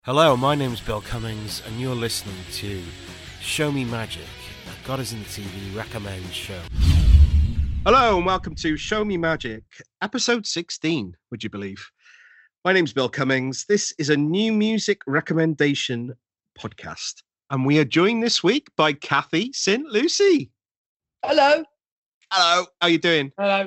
Hello, my name's Bill Cummings, and you're listening to Show Me Magic, a God is in the TV recommend show. Hello, and welcome to Show Me Magic, episode 16, would you believe? My name's Bill Cummings. This is a new music recommendation podcast, and we are joined this week by Kathy St. Lucy. Hello. Hello, how you doing? Hello.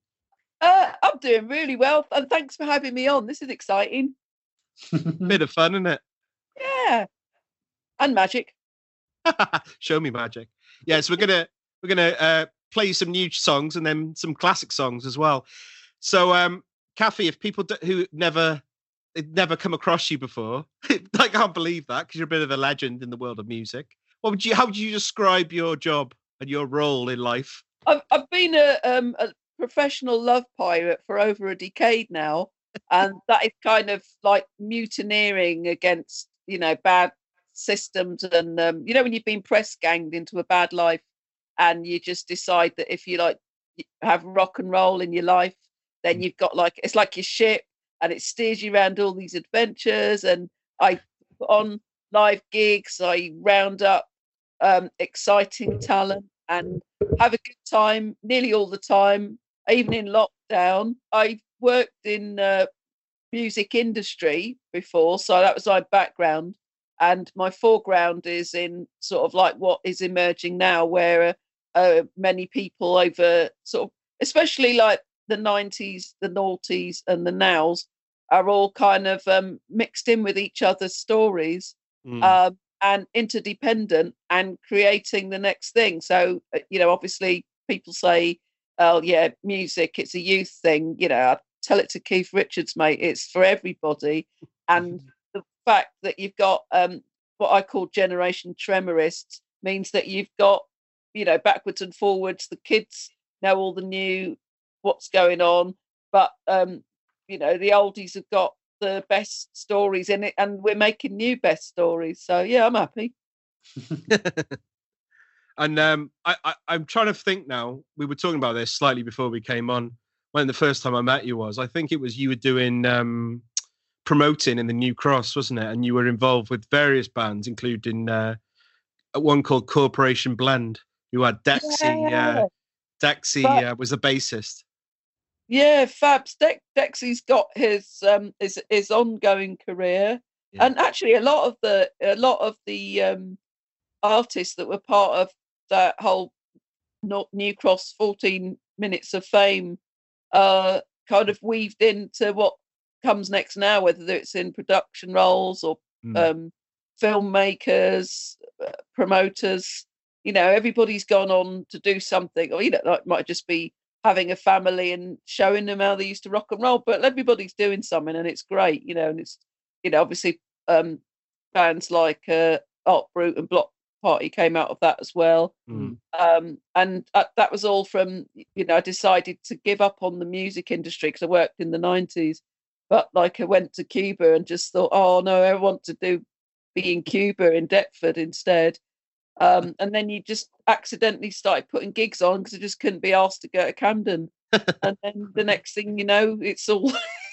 I'm doing really well, and thanks for having me on. This is exciting. Bit of fun, isn't it? Yeah, and magic. Show me magic. Yes, we're gonna play some new songs and then some classic songs as well. So, Kathy, if people who never come across you before, I can't believe that because you're a bit of a legend in the world of music. How would you describe your job and your role in life? I've been a professional love pirate for over a decade now. And that is kind of like mutineering against, bad systems. And, when you've been press ganged into a bad life and you just decide that if you have rock and roll in your life, then you've got it's like your ship and it steers you around all these adventures. And I put on live gigs, I round up exciting talent and have a good time nearly all the time, even in lockdown. I worked in music industry before, so that was my background, and my foreground is in sort of like what is emerging now, where many people over sort of, especially like the 90s, the noughties and the nows, are all kind of mixed in with each other's stories and interdependent and creating the next thing. So obviously people say, oh yeah, music, it's a youth thing. I tell it to Keith Richards, mate, it's for everybody. And the fact that you've got what I call generation tremorists means that you've got, backwards and forwards, the kids know all the new what's going on, but the oldies have got the best stories in it, and we're making new best stories. So yeah, I'm happy. And I'm trying to think now. We were talking about this slightly before we came on. When the first time I met you was, I think it was you were doing promoting in the New Cross, wasn't it? And you were involved with various bands, including one called Corporation Blend, who had Dexy. Yeah. Dexy was the bassist. Yeah, Fabs. Dexy's got his ongoing career, and actually a lot of the artists that were part of that whole New Cross 14 Minutes of Fame kind of weaved into what comes next now, whether it's in production roles or filmmakers, promoters. Everybody's gone on to do something, or it might just be having a family and showing them how they used to rock and roll, but everybody's doing something, and it's great. And it's obviously bands like Art Brut and Block Party came out of that as well. And that was all from I decided to give up on the music industry because I worked in the 90s, but I went to Cuba and just thought, oh no, I want to be in Cuba, in Deptford instead. And then you just accidentally started putting gigs on because I just couldn't be asked to go to Camden. And then the next thing you know, it's all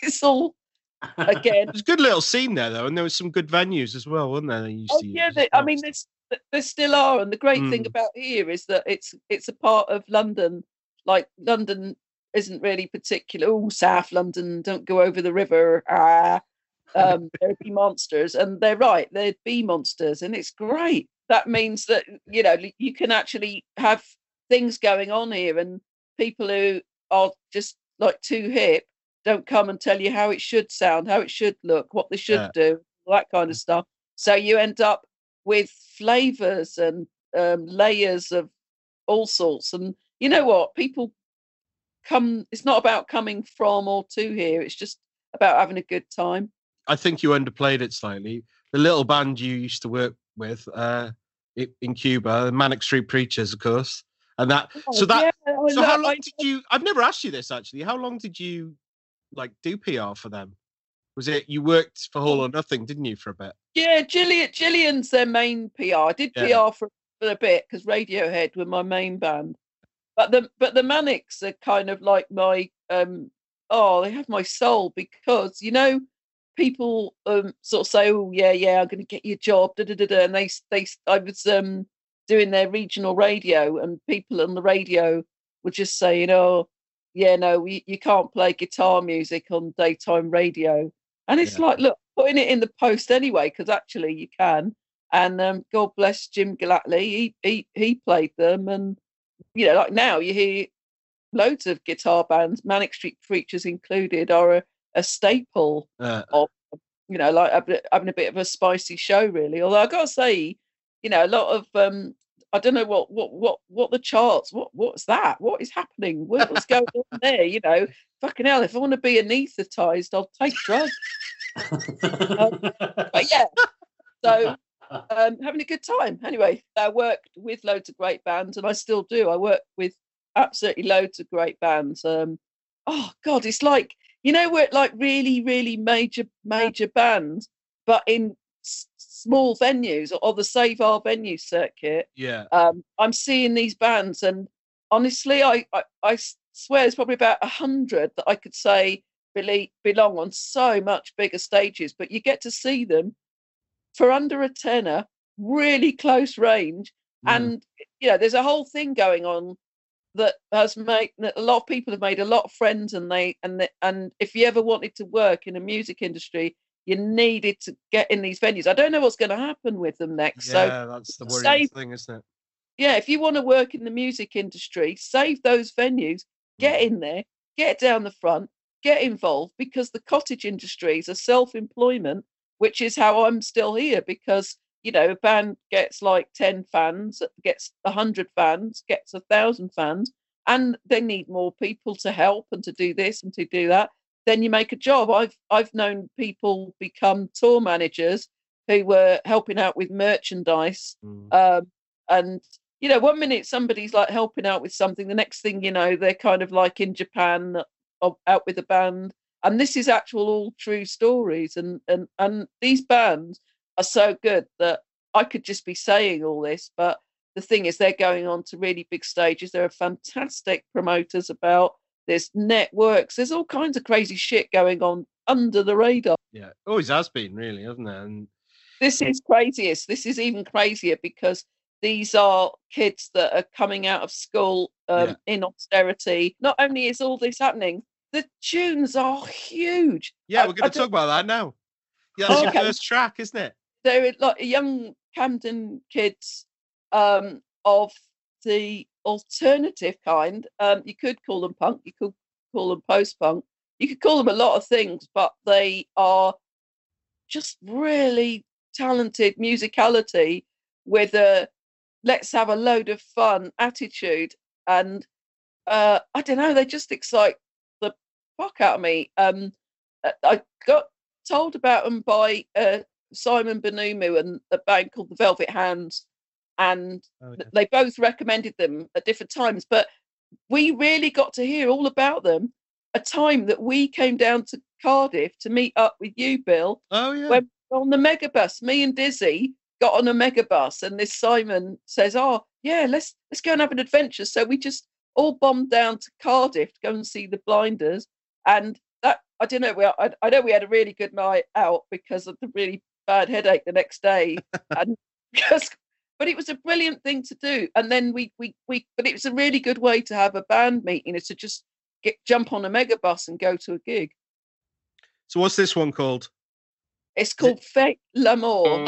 again. There's a good little scene there though, and there was some good venues as well, wasn't there? I mean, there still are, and the great thing about here is that it's a part of London. Like London isn't really particular. Oh, South London, don't go over the river. There'd be monsters, and they're right. There'd be monsters, and it's great. That means that you can actually have things going on here, and people who are just like too hip don't come and tell you how it should sound, how it should look, what they should do, all that kind of stuff. So you end up with flavors and layers of all sorts. And you know what? People come, it's not about coming from or to here. It's just about having a good time. I think you underplayed it slightly. The little band you used to work with in Cuba, the Manic Street Preachers, of course. And that, so how long did you, I've never asked you this actually, how long did you do PR for them? Was it, you worked for All or Nothing, didn't you, for a bit? Yeah, Gillian's their main PR. I did PR for a bit because Radiohead were my main band. But the Manics are kind of like my they have my soul because people sort of say, "Oh yeah, I'm going to get you a job," and I was doing their regional radio, and people on the radio were just saying, "Oh, yeah, no, you can't play guitar music on daytime radio." And it's like, look, putting it in the post anyway, because actually you can. And God bless Jim Gallatley, he played them, and like now you hear loads of guitar bands, Manic Street Preachers included, are a staple of like having a bit of a spicy show, really. Although I got to say, a lot of I don't know what the charts, what's that? What is happening? What's going on there? Fucking hell, if I want to be anaesthetized, I'll take drugs. But yeah, so having a good time. Anyway, I worked with loads of great bands, and I still do. I work with absolutely loads of great bands. Oh God, it's like, we're like really, really major bands, but in small venues or the Save Our Venue circuit. Yeah. I'm seeing these bands, and honestly, I swear there's probably about 100 that I could say belong on so much bigger stages, but you get to see them for under a tenner, really close range. And there's a whole thing going on that has made a lot of people have made a lot of friends, and if you ever wanted to work in a music industry, you needed to get in these venues. I don't know what's going to happen with them next. Yeah, that's the worrying thing, isn't it? Yeah, if you want to work in the music industry, save those venues, get in there, get down the front, get involved, because the cottage industries are self-employment, which is how I'm still here, because a band gets like 10 fans, gets 100 fans, gets 1,000 fans, and they need more people to help and to do this and to do that. Then you make a job. I've known people become tour managers who were helping out with merchandise, and 1 minute somebody's like helping out with something, the next thing they're kind of like in Japan out with a band. And this is actual all true stories, and these bands are so good that I could just be saying all this, but the thing is, they're going on to really big stages. There are fantastic promoters about. There's networks. There's all kinds of crazy shit going on under the radar. Yeah, always has been, really, hasn't it? And this is craziest. This is even crazier because these are kids that are coming out of school in austerity. Not only is all this happening, the tunes are huge. Yeah, we're going to talk about that now. Yeah, that's your first track, isn't it? They're like young Camden kids of the alternative kind. You could call them punk, you could call them post-punk, you could call them a lot of things, but they are just really talented musicality with a let's have a load of fun attitude. And I don't know, they just excite the fuck out of me. I got told about them by Simon Benumu and a band called the Velvet Hands, and they both recommended them at different times, but we really got to hear all about them a time that we came down to Cardiff to meet up with you, Bill. Oh yeah. When on the megabus, me and Dizzy got on a megabus, and this Simon says, "Oh yeah, let's go and have an adventure." So we just all bombed down to Cardiff to go and see the Blinders, and that I don't know. I know we had a really good night out because of the really bad headache the next day, and but it was a brilliant thing to do. And then we but it was a really good way to have a band meeting, is to just jump on a megabus and go to a gig. So what's this one called? It's called Fate L'Amour.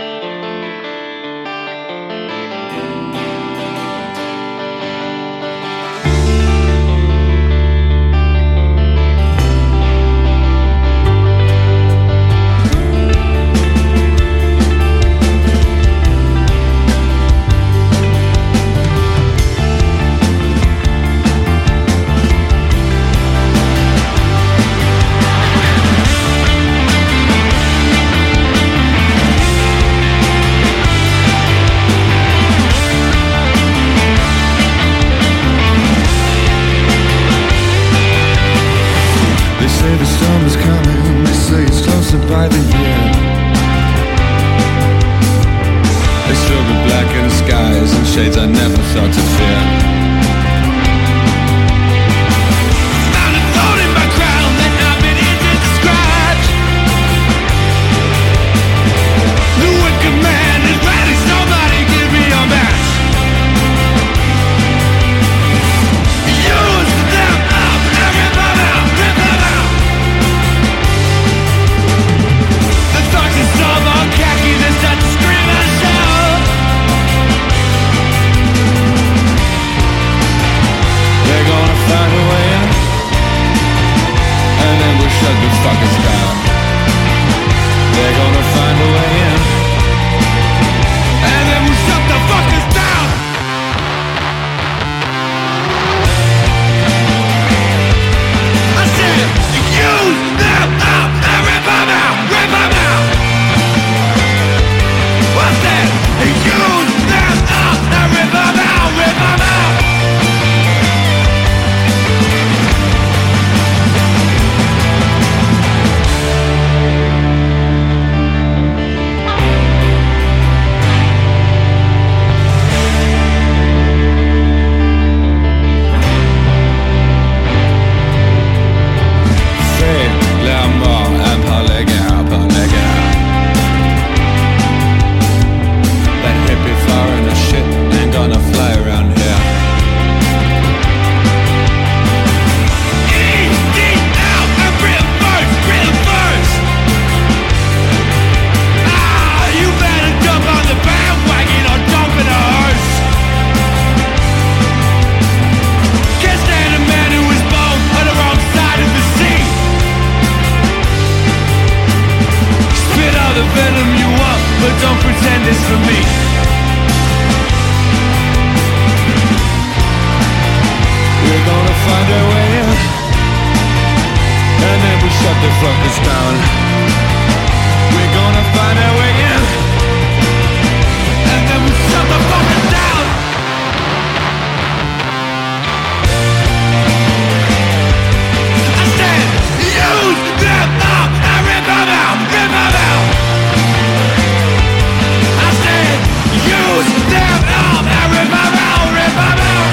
By the year, they still be blackened skies and shades I never thought to fear. Found a thorn in my crown that I've been easy to scratch. don't pretend it's for me. We're gonna find our way in, and then we shut the fuckers down. We're gonna find our way in, and then we shut the fuckers down. I said, use them up and rip them out, rip them out. I said, use them up and rip them out, rip them out.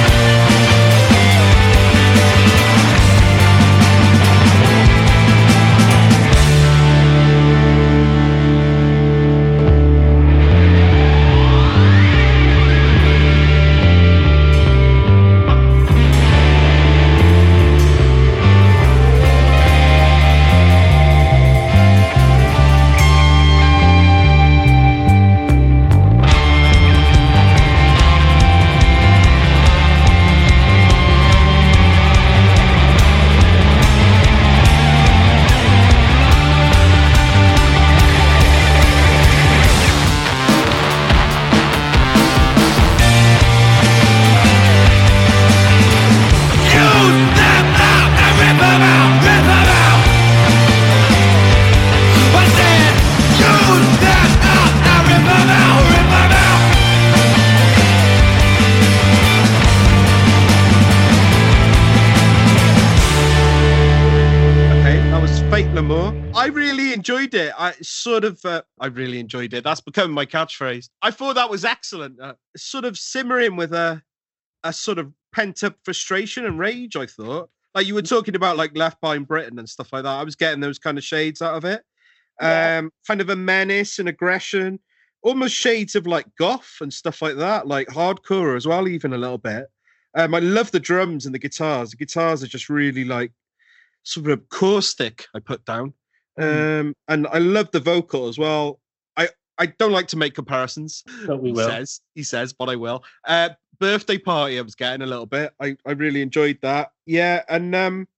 I really enjoyed it. I really enjoyed it. That's become my catchphrase. I thought that was excellent. Sort of simmering with a sort of pent up frustration and rage. I thought, like you were talking about, like Left Behind Britain and stuff like that. I was getting those kind of shades out of it. Kind of a menace and aggression, almost shades of like goth and stuff like that, like hardcore as well, even a little bit. I love the drums and the guitars. The guitars are just really like sort of caustic. I put down. And I love the vocal as well. I don't like to make comparisons. But we will. He says, but I will. Birthday Party, I was getting a little bit. I really enjoyed that. Yeah, and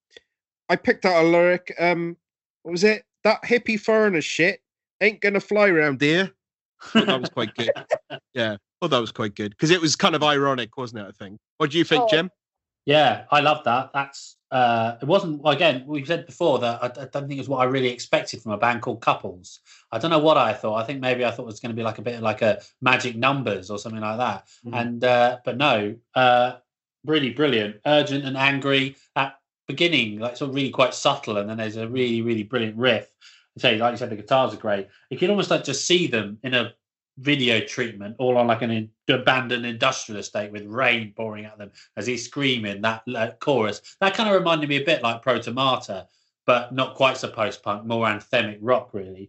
I picked out a lyric. What was it? That hippie foreigner shit ain't gonna fly around here. Thought that was quite good. Yeah, thought that was quite good because it was kind of ironic, wasn't it? I think. What do you think, Jim? Yeah, I love that. That's it wasn't, again, we said before that I don't think it's what I really expected from a band called Couples. I don't know what I thought. I think maybe I thought it was going to be like a bit like a Magic Numbers or something like that. And but no, really brilliant, urgent and angry at beginning, like sort of really quite subtle, and then there's a really, really brilliant riff. I say, like you said, the guitars are great. You can almost like just see them in a video treatment, all on like an abandoned industrial estate with rain pouring at them as he's screaming that chorus. That kind of reminded me a bit like Pro Tomata, but not quite so post-punk, more anthemic rock, really.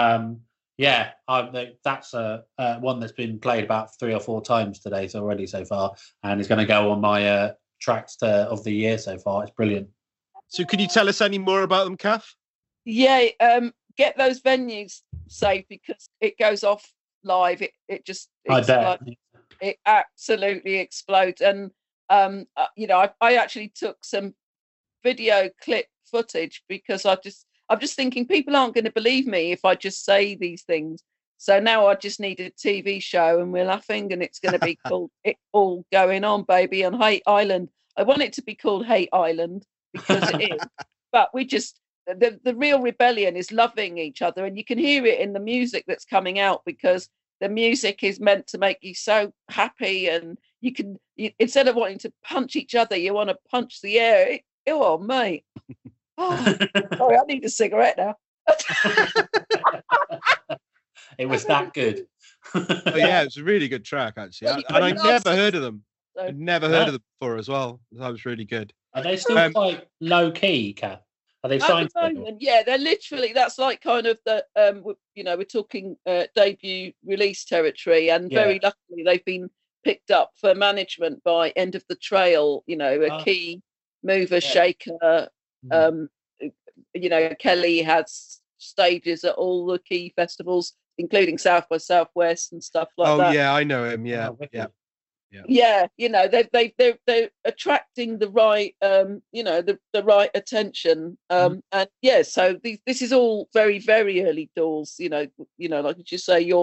That's one that's been played about 3 or 4 times today already so far, and it's going to go on my tracks of the year so far. It's brilliant. So can you tell us any more about them, Kath? Yeah, get those venues saved because it goes off live. It absolutely explodes. And I actually took some video clip footage because I'm just thinking people aren't going to believe me if I just say these things. So now I just need a TV show and we're laughing, and it's going to be called It All Going On, Baby, on Hate Island. I want it to be called Hate Island because it is, but we just the real rebellion is loving each other, and you can hear it in the music that's coming out because the music is meant to make you so happy, and you instead of wanting to punch each other, you want to punch the air. Oh, mate. Oh, sorry, I need a cigarette now. It was that good. Yeah, it was a really good track, actually. And I'd never heard of them. I'd never heard of them before as well. That was really good. Are they still quite low key, Kath? Are they signed? Yeah, they're literally. That's like kind of the we're talking debut release territory, and very luckily they've been picked up for management by End of the Trail. A key mover, shaker. Kelly has stages at all the key festivals, including South by Southwest and stuff like that. Oh yeah, I know him. Yeah. Yeah, they're attracting the right, the right attention, and so this is all very, very early doors. Like you say, you're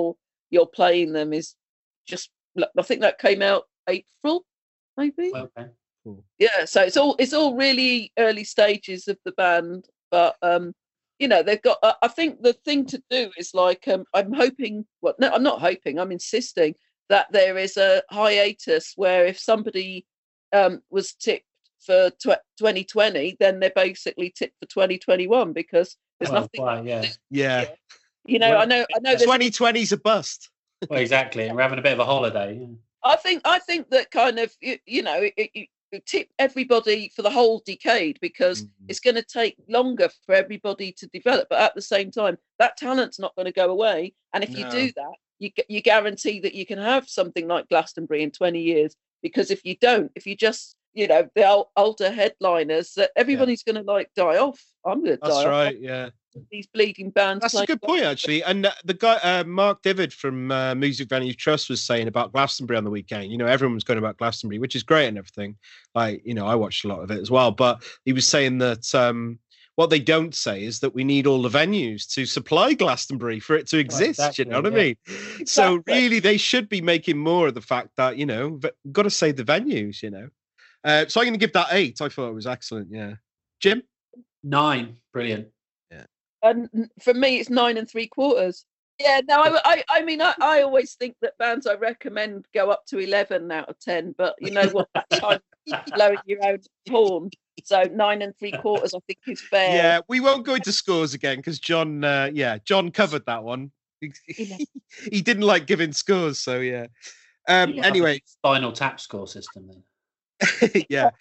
you're playing them is just. I think that came out April, maybe. Okay. Yeah, so it's all really early stages of the band, but they've got. I think the thing to do is like I'm hoping. Well, no, I'm not hoping. I'm insisting that there is a hiatus where if somebody was tipped for 2020, then they're basically tipped for 2021 because there's nothing. Quite, yeah. Yeah. I know. 2020's a bust. Well, exactly. We're having a bit of a holiday. I think that kind of you tip everybody for the whole decade because it's going to take longer for everybody to develop, but at the same time that talent's not going to go away, and if you do that, you guarantee that you can have something like Glastonbury in 20 years, because if you don't, if you just the older headliners, that everybody's going to like die off. I'm going to die off. That's right, yeah. These bleeding bands. That's a good point, actually. And the guy, Mark Divid from Music Venue Trust, was saying about Glastonbury on the weekend. Everyone's going about Glastonbury, which is great and everything. I watched a lot of it as well. But he was saying that what they don't say is that we need all the venues to supply Glastonbury for it to exist. Exactly, you know what I mean? Exactly. So really, they should be making more of the fact that got to save the venues. So I'm going to give that 8. I thought it was excellent. Yeah, Jim? 9. Brilliant. And for me, it's 9 3/4. Yeah, no, I mean, I always think that bands I recommend go up to 11 out of 10, but you know what? That time blowing your own horn. So 9 3/4, I think, is fair. Yeah, we won't go into scores again because John covered that one. He didn't like giving scores, so yeah. Anyway, Spinal Tap score system then. Yeah.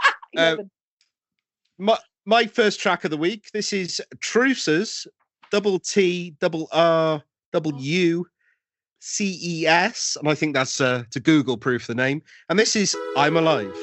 My first track of the week. This is Truces, TTRWCES, and I think that's to Google proof the name. And this is I'm Alive.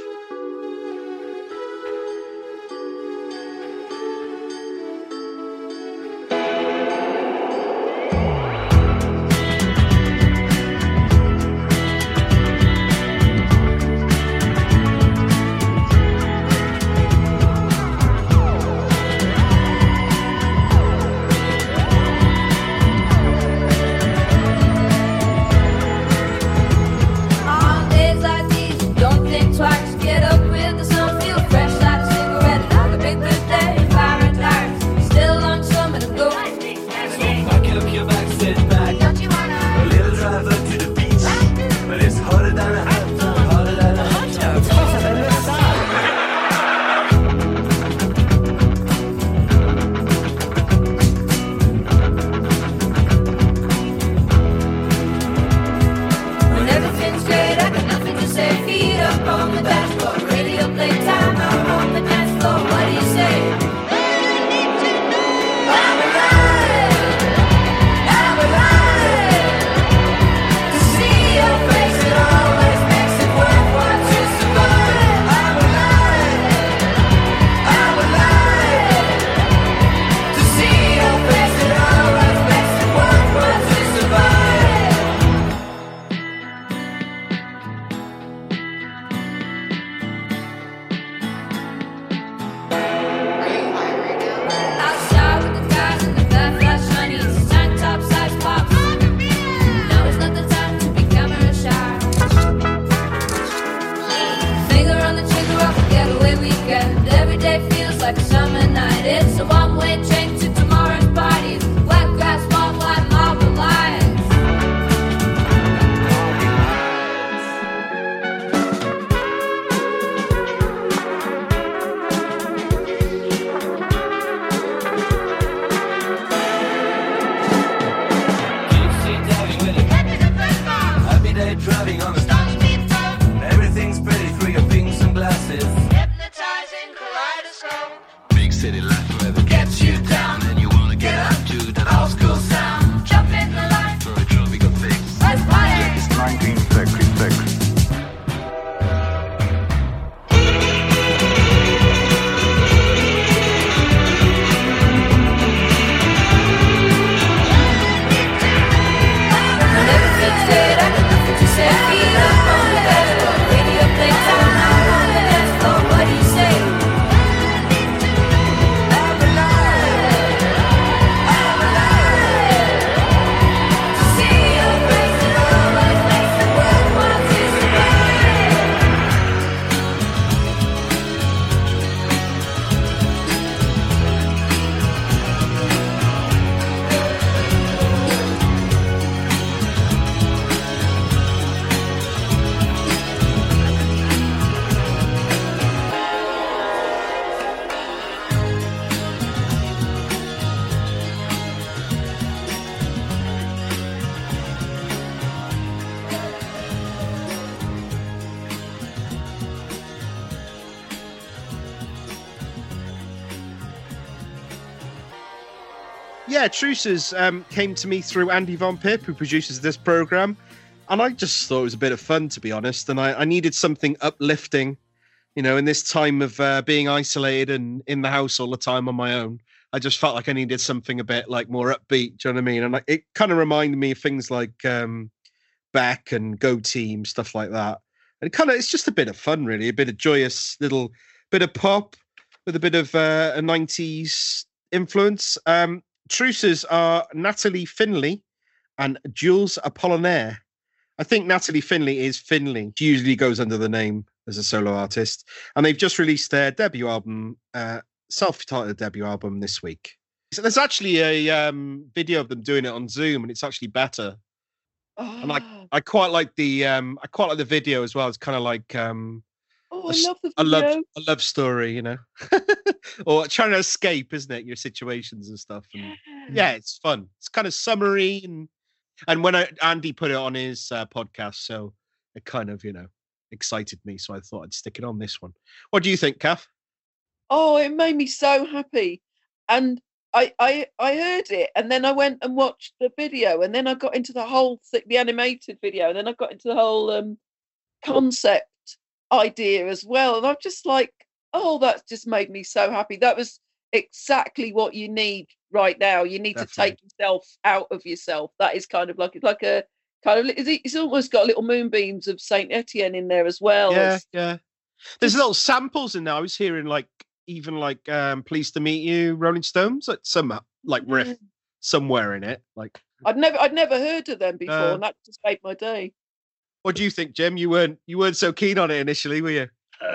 Yeah, Truces came to me through Andy Von Pip, who produces this program, and I just thought it was a bit of fun, to be honest. And I needed something uplifting, you know, in this time of being isolated and in the house all the time on my own. I just felt like I needed something a bit like more upbeat. Do you know what I mean? And it kind of reminded me of things like Beck and Go Team, stuff like that. And it's just a bit of fun, really, a bit of joyous little bit of pop with a bit of a 90s influence. Truces are Natalie Finley and Jules Apollinaire. I think Natalie Finley is Finley. She usually goes under the name as a solo artist. And they've just released their debut album, self-titled debut album this week. So there's actually a video of them doing it on Zoom, and it's actually better. Oh. And I quite like the video as well. It's kind of like I love the video. A love story, you know, or trying to escape, isn't it? Your situations and stuff. And yeah, it's fun. It's kind of summery, and when Andy put it on his podcast, so it kind of, you know, excited me. So I thought I'd stick it on this one. What do you think, Kath? Oh, it made me so happy, and I heard it, and then I went and watched the video, and then I got into the whole the animated video, and then I got into the whole concept idea as well, and I'm just like, oh, that just made me so happy. That was exactly what you need right now. You need Definitely. To take yourself out of yourself. That is kind of like a kind of it's almost got little moonbeams of Saint Etienne in there as well. Yeah. There's little samples in there. I was hearing even Pleased to Meet You, Rolling Stones, like some riff somewhere in it. Like I'd never heard of them before, and that just made my day. What do you think, Jim? You weren't so keen on it initially, were you?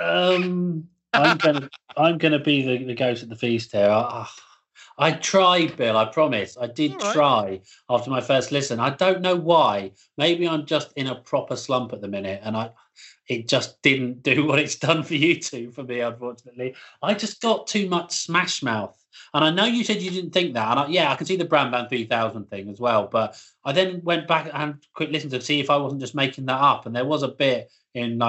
I'm gonna be the ghost at the feast here. I tried, Bill. I promise. I did try after my first listen. I don't know why. Maybe I'm just in a proper slump at the minute, and it just didn't do what it's done for you two, for me, unfortunately. I just got too much Smash Mouth. And I know you said you didn't think that. And I can see the Bram Band 3000 thing as well. But I then went back and quick listened to see if I wasn't just making that up. And there was a bit in,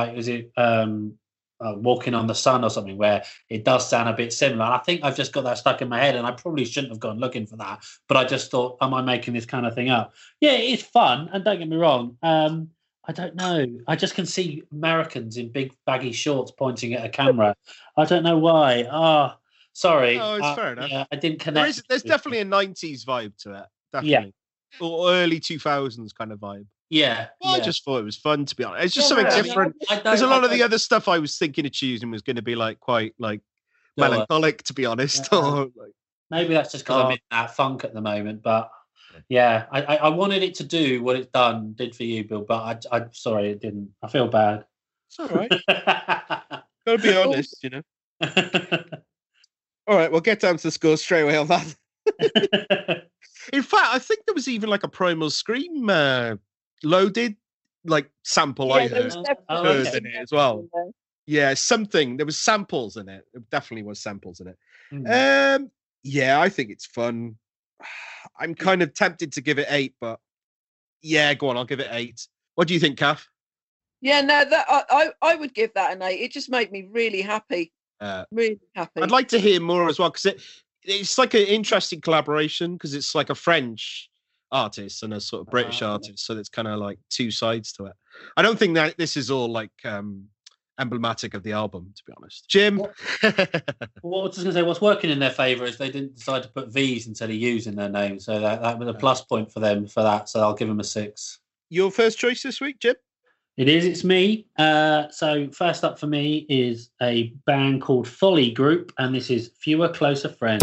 Walking on the Sun or something where it does sound a bit similar. And I think I've just got that stuck in my head, and I probably shouldn't have gone looking for that. But I just thought, am I making this kind of thing up? Yeah, it is fun. And don't get me wrong. I don't know. I just can see Americans in big baggy shorts pointing at a camera. I don't know why. Sorry. Oh, it's fair enough. Yeah, I didn't connect. There's definitely a 90s vibe to it. Definitely. Yeah. Or early 2000s kind of vibe. Yeah. Well, I just thought it was fun, to be honest. It's just something different. There's a lot of the other stuff I was thinking of choosing was going to be quite melancholic, to be honest. Yeah. Maybe that's just because I'm in that funk at the moment, but yeah, I wanted it to do what it's did for you, Bill, but I'm sorry it didn't. I feel bad. It's all right. Gotta be honest, you know. All right, we'll get down to the score straight away on that. In fact, I think there was even a Primal Scream loaded sample I heard in it as well. Yeah, something. There was samples in it. There definitely was samples in it. Yeah, I think it's fun. I'm kind of tempted to give it 8, but yeah, go on, I'll give it 8. What do you think, Kath? Yeah, no, that I would give that an 8. It just made me really happy. Really happy. I'd like to hear more as well, because it's like an interesting collaboration, because it's like a French artist and a sort of British artist, so it's kind of like two sides to it. I don't think that this is all emblematic of the album, to be honest. Jim? Well, I was just going to say, what's working in their favour is they didn't decide to put V's instead of U's in their name, so that was a plus point for them for that, so I'll give them a 6. Your first choice this week, Jim? It's me. So first up for me is a band called Folly Group, and this is Fewer Closer Friends.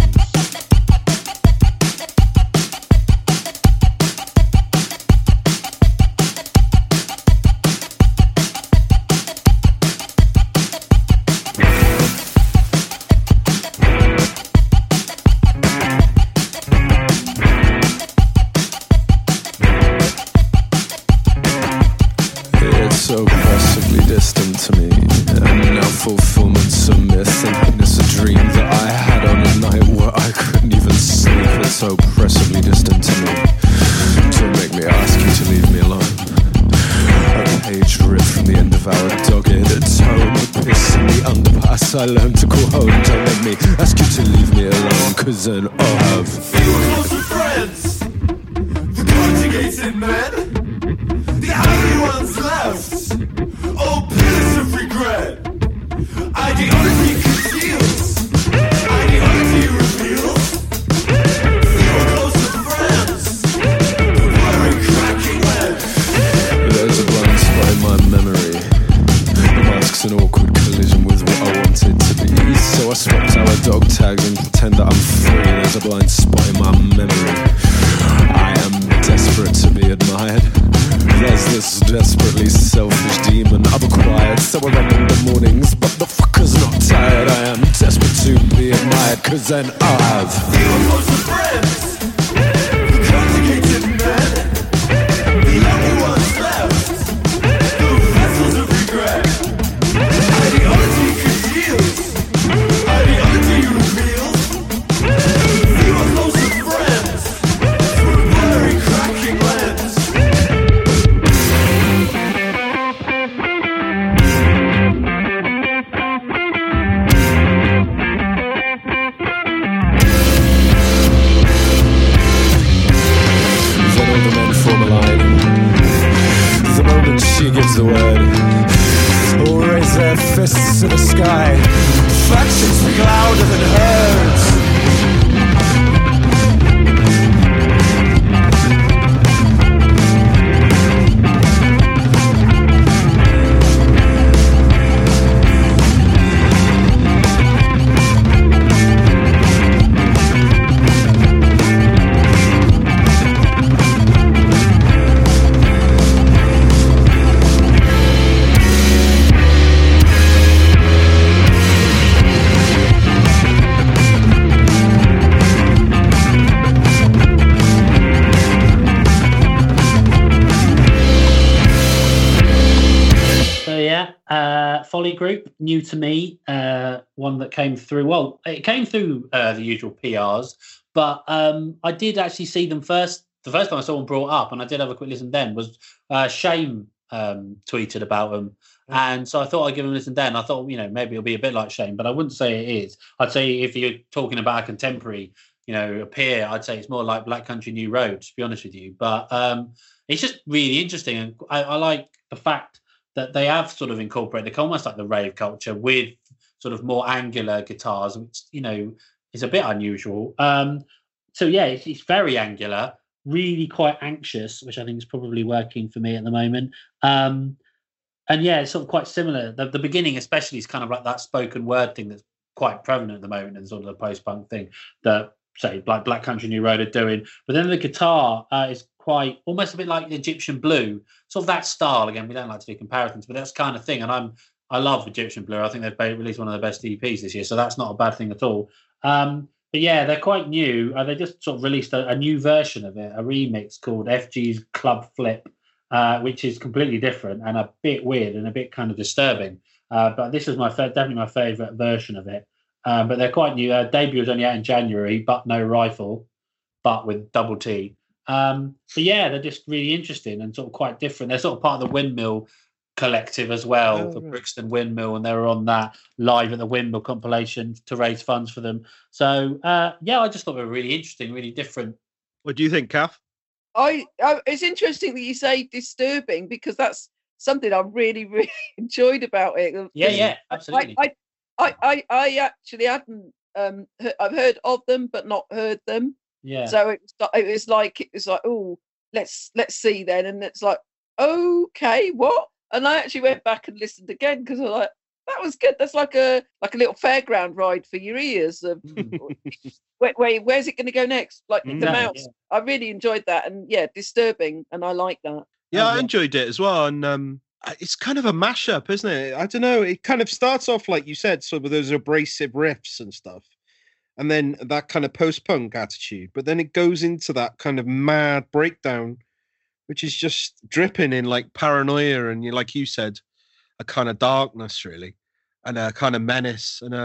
So oppressively distant to me, and now fulfillment's a myth, and happiness a dream that I had on a night where I couldn't even sleep. It's so oppressively distant to me, to make me ask you to leave me alone. A page ripped from the end of our dogged tome, a piss in the underpass I learned to call home. Don't make me ask you to leave me alone, 'cause then I'll have fewer closer friends. friends, the conjugated men, the only ones left, all pillars of regret. Ideology conceals, ideology reveals. Fewer closer friends, the blurry cracking lens. There's a blind spot in my memory. The mask's an awkward collision with what I wanted to be. So I swapped our dog tag and pretend that I'm free. There's a blind spot in my memory. I am desperate to be admired. There's this desperately selfish demon I've acquired. So I run in the mornings, but the fucker's not tired. I am desperate to be admired, cause then I'll have fewer closer friends, the conjugated men, the only ones left, the vessels of regret. Ideology conceals, ideology reveals. Fewer closer friends, through a blurry cracking lens. Then all the men form a line. The moment she gives the word, all raise their fists to the sky. Factions speak louder than herds. Folly Group, new to me, one that came through. Well, it came through the usual PRs, but I did actually see them first. The first time I saw them brought up, and I did have a quick listen then, was Shame tweeted about them. And so I thought I'd give them a listen then. I thought, maybe it'll be a bit like Shame, but I wouldn't say it is. I'd say if you're talking about a contemporary, a peer, I'd say it's more like Black Country New Road, to be honest with you. But it's just really interesting. And I like the fact that they have sort of incorporated almost like the rave culture with sort of more angular guitars, which, is a bit unusual. So, yeah, it's very angular, really quite anxious, which I think is probably working for me at the moment. And, yeah, it's sort of quite similar. The beginning especially is kind of like that spoken word thing that's quite prevalent at the moment and sort of the post-punk thing that, say, like Black Country New Road are doing. But then the guitar is quite almost a bit like the Egyptian Blue, sort of that style. Again, we don't like to do comparisons, but that's kind of thing. And I love Egyptian Blue. I think they've released one of the best EPs this year, so that's not a bad thing at all. But yeah, they're quite new. They just sort of released a new version of it, a remix called FG's Club Flip, which is completely different and a bit weird and a bit kind of disturbing. But this is definitely my favourite version of it. But they're quite new. Debut was only out in January, But No Rifle, but with double T. But yeah, they're just really interesting and sort of quite different. They're sort of part of the Windmill collective as well, the Brixton Windmill, and they were on that Live at the Windmill compilation to raise funds for them. So yeah, I just thought they were really interesting, really different. What do you think, Kath? It's interesting that you say disturbing, because that's something I really, really enjoyed about it. Yeah, absolutely. I actually hadn't I've heard of them but not heard them. Yeah. So it was like oh, let's see then, and it's like, okay, what? And I actually went back and listened again because I was like, that was good. That's like a little fairground ride for your ears. Where's it going to go next? Like the mouse. Yeah. I really enjoyed that, and yeah, disturbing, and I like that. Yeah, I enjoyed it as well, and it's kind of a mashup, isn't it? I don't know. It kind of starts off like you said, so with those abrasive riffs and stuff, and then that kind of post-punk attitude, but then it goes into that kind of mad breakdown, which is just dripping in like paranoia and, like you said, a kind of darkness, really, and a kind of menace, and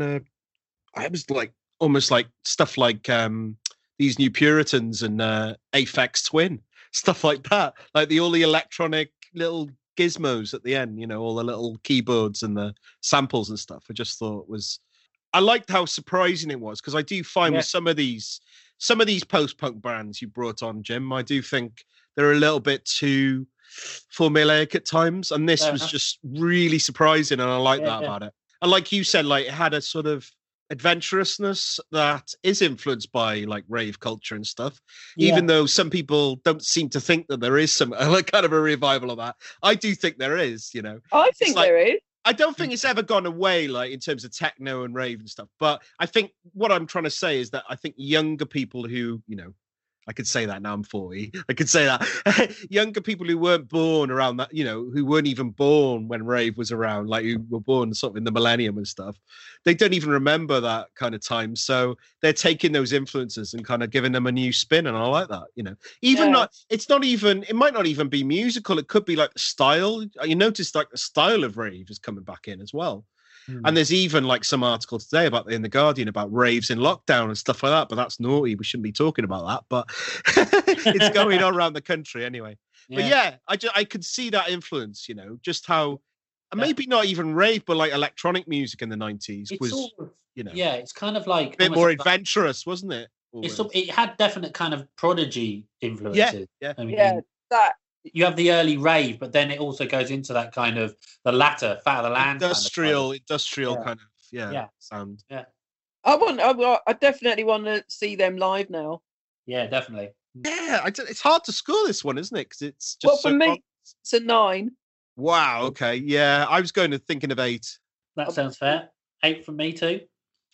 I was like almost like stuff like These New Puritans and Aphex Twin, stuff like that, like all the electronic little gizmos at the end, all the little keyboards and the samples and stuff. I just thought I liked how surprising it was, because I do find with some of these some of these post-punk bands you brought on, Jim, I do think they're a little bit too formulaic at times, and this was just really surprising, and I like that about it. And like you said, like it had a sort of adventurousness that is influenced by like rave culture and stuff, even though some people don't seem to think that there is some like kind of a revival of that. I do think there is, you know. I think there is. I don't think it's ever gone away, like in terms of techno and rave and stuff. But I think what I'm trying to say is that I think younger people who, you know, I could say that now I'm 40. I could say that younger people who weren't born around that, you know, who weren't even born when rave was around, like who were born sort of in the millennium and stuff, they don't even remember that kind of time. So they're taking those influences and kind of giving them a new spin. And I like that, you know, even not, it's not even, it might not even be musical. It could be like the style. You notice like the style of rave is coming back in as well. And there's even like some article today about in the Guardian about raves in lockdown and stuff like that. But that's naughty. We shouldn't be talking about that. But it's going on around the country anyway. But yeah, I could see that influence. You know, just how maybe not even rave, but like electronic music in the 90s was, sort of, you know, it's kind of like a bit more adventurous, wasn't it? It had definite kind of Prodigy influences. Yeah. I mean, that. You have the early rave, but then it also goes into that kind of the latter Fat of the Land industrial kind of sound. Yeah, I definitely want to see them live now. Yeah, definitely. Yeah, it's hard to score this one, isn't it? Because it's just for me, it's a 9. Wow. Okay. Yeah, I was thinking of 8. That sounds fair. 8 from me too.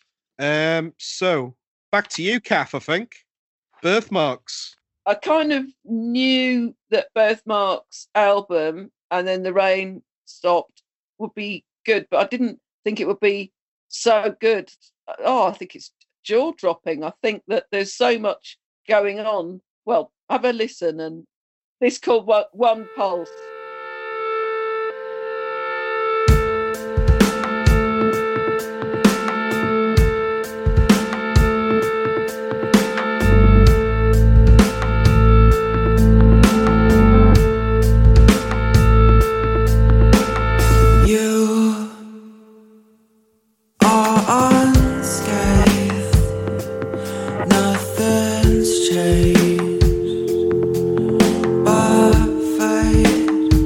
So back to you, Kath. I think Birthmarks. I kind of knew that Birthmarks album and then The Rain Stopped would be good, but I didn't think it would be so good. I think it's jaw-dropping. I think that there's so much going on. Well, have a listen, and this is called One Pulse. Nothing's changed but fate.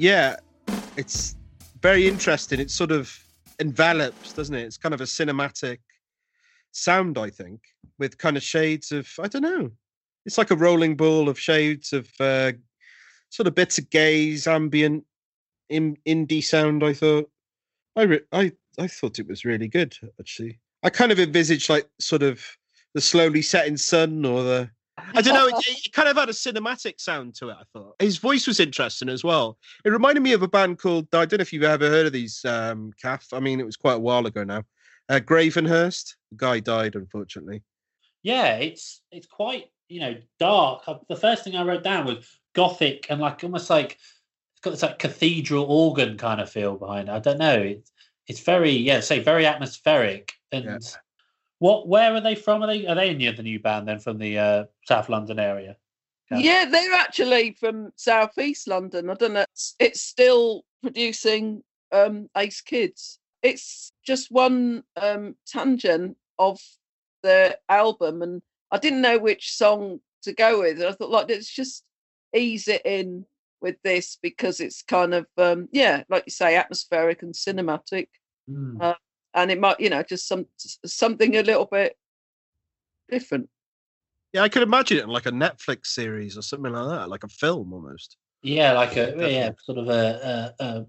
yeah, it's very interesting. It sort of envelops, doesn't it? It's kind of a cinematic sound, I think, with kind of shades of, I don't know. It's like a rolling ball of shades of sort of bits of gaze, ambient, indie sound. I thought, I thought it was really good, actually. I kind of envisaged like sort of the slowly setting sun, or the, I don't know, it kind of had a cinematic sound to it, I thought. His voice was interesting as well. It reminded me of a band called, I don't know if you've ever heard of these, Kath. I mean, it was quite a while ago now. Gravenhurst. The guy died, unfortunately. Yeah, it's quite, dark. The first thing I wrote down was gothic and like almost like it's got this like cathedral organ kind of feel behind it. I don't know. It's very, very atmospheric. And where are they from? Are they in the new band then, from the South London area? Yeah, they're actually from South East London. I don't know. It's still producing Ace Kids. It's just one tangent of the album, and I didn't know which song to go with. I thought, like, let's just ease it in with this because it's kind of, like you say, atmospheric and cinematic. And it might, just something a little bit different. Yeah, I could imagine it in like a Netflix series or something like that, like a film almost. Yeah, like sort of a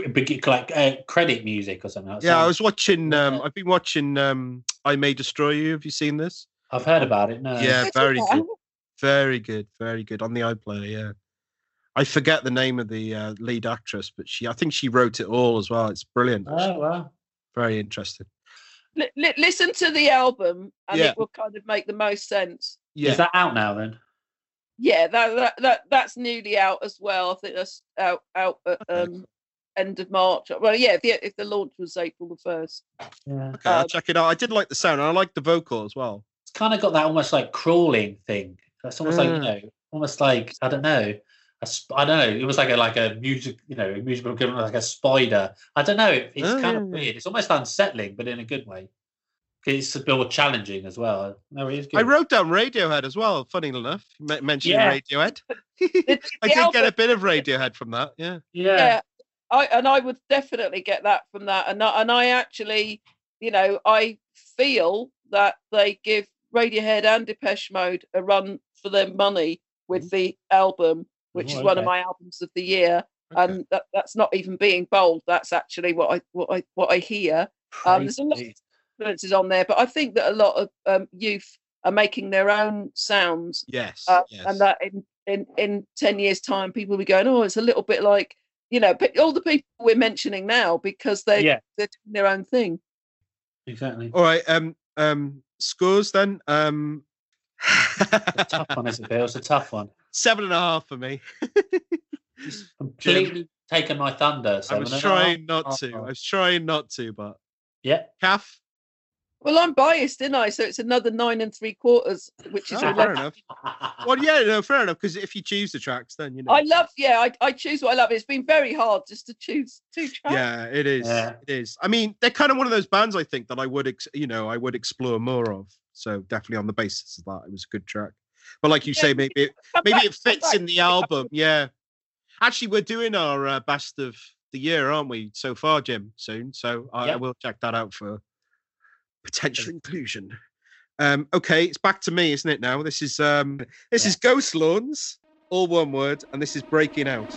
credit music or something. I was watching. I've been watching. I May Destroy You. Have you seen this? I've heard about it. No. Yeah, very good, very good, very good on the iPlayer. Yeah, I forget the name of the lead actress, but I think she wrote it all as well. It's brilliant. Oh wow, very interesting. Listen to the album, and it will kind of make the most sense. Yeah. Is that out now then? Yeah, that's newly out as well. I think that's out at end of March. Well, yeah, if the launch was April the 1st. Yeah. Okay, I'll check it out. I did like the sound, and I like the vocal as well. It's kind of got that almost like crawling thing. That's almost like, almost like, I don't know. I don't know. It was like a music, musical like a spider. I don't know. It's kind of weird. It's almost unsettling, but in a good way. It's a bit more challenging as well. No, it is good. I wrote down Radiohead as well. Funny enough, mentioning Radiohead. I did get a bit of Radiohead from that. Yeah. I would definitely get that from that. And I actually, I feel that they give Radiohead and Depeche Mode a run for their money with the album, which is one of my albums of the year. Okay. And that's not even being bold. That's actually what I hear. There's a lot of influences on there, but I think that a lot of youth are making their own sounds. Yes. And that in 10 years' time, people will be going, oh, it's a little bit like, all the people we're mentioning now, because they're doing their own thing. Exactly. All right. Scores then. It's a tough one, isn't it, Bill? It's a tough one. 7.5 for me. Just completely taken my thunder. I was trying not to, but yeah. Kath? Well, I'm biased, didn't I? So it's another 9 3/4, which is fair enough. Well, fair enough. Because if you choose the tracks, then I choose what I love. It's been very hard just to choose 2 tracks. Yeah, it is. Yeah. It is. I mean, they're kind of one of those bands I think that I would, explore more of. So definitely on the basis of that, it was a good track. But like you say, maybe it fits in the album. Yeah. Actually, we're doing our best of the year, aren't we? So far, Jim. Soon. So I will check that out for potential inclusion. Okay, it's back to me, isn't it now? This is Ghost Lawns, all one word, and this is Breaking Out.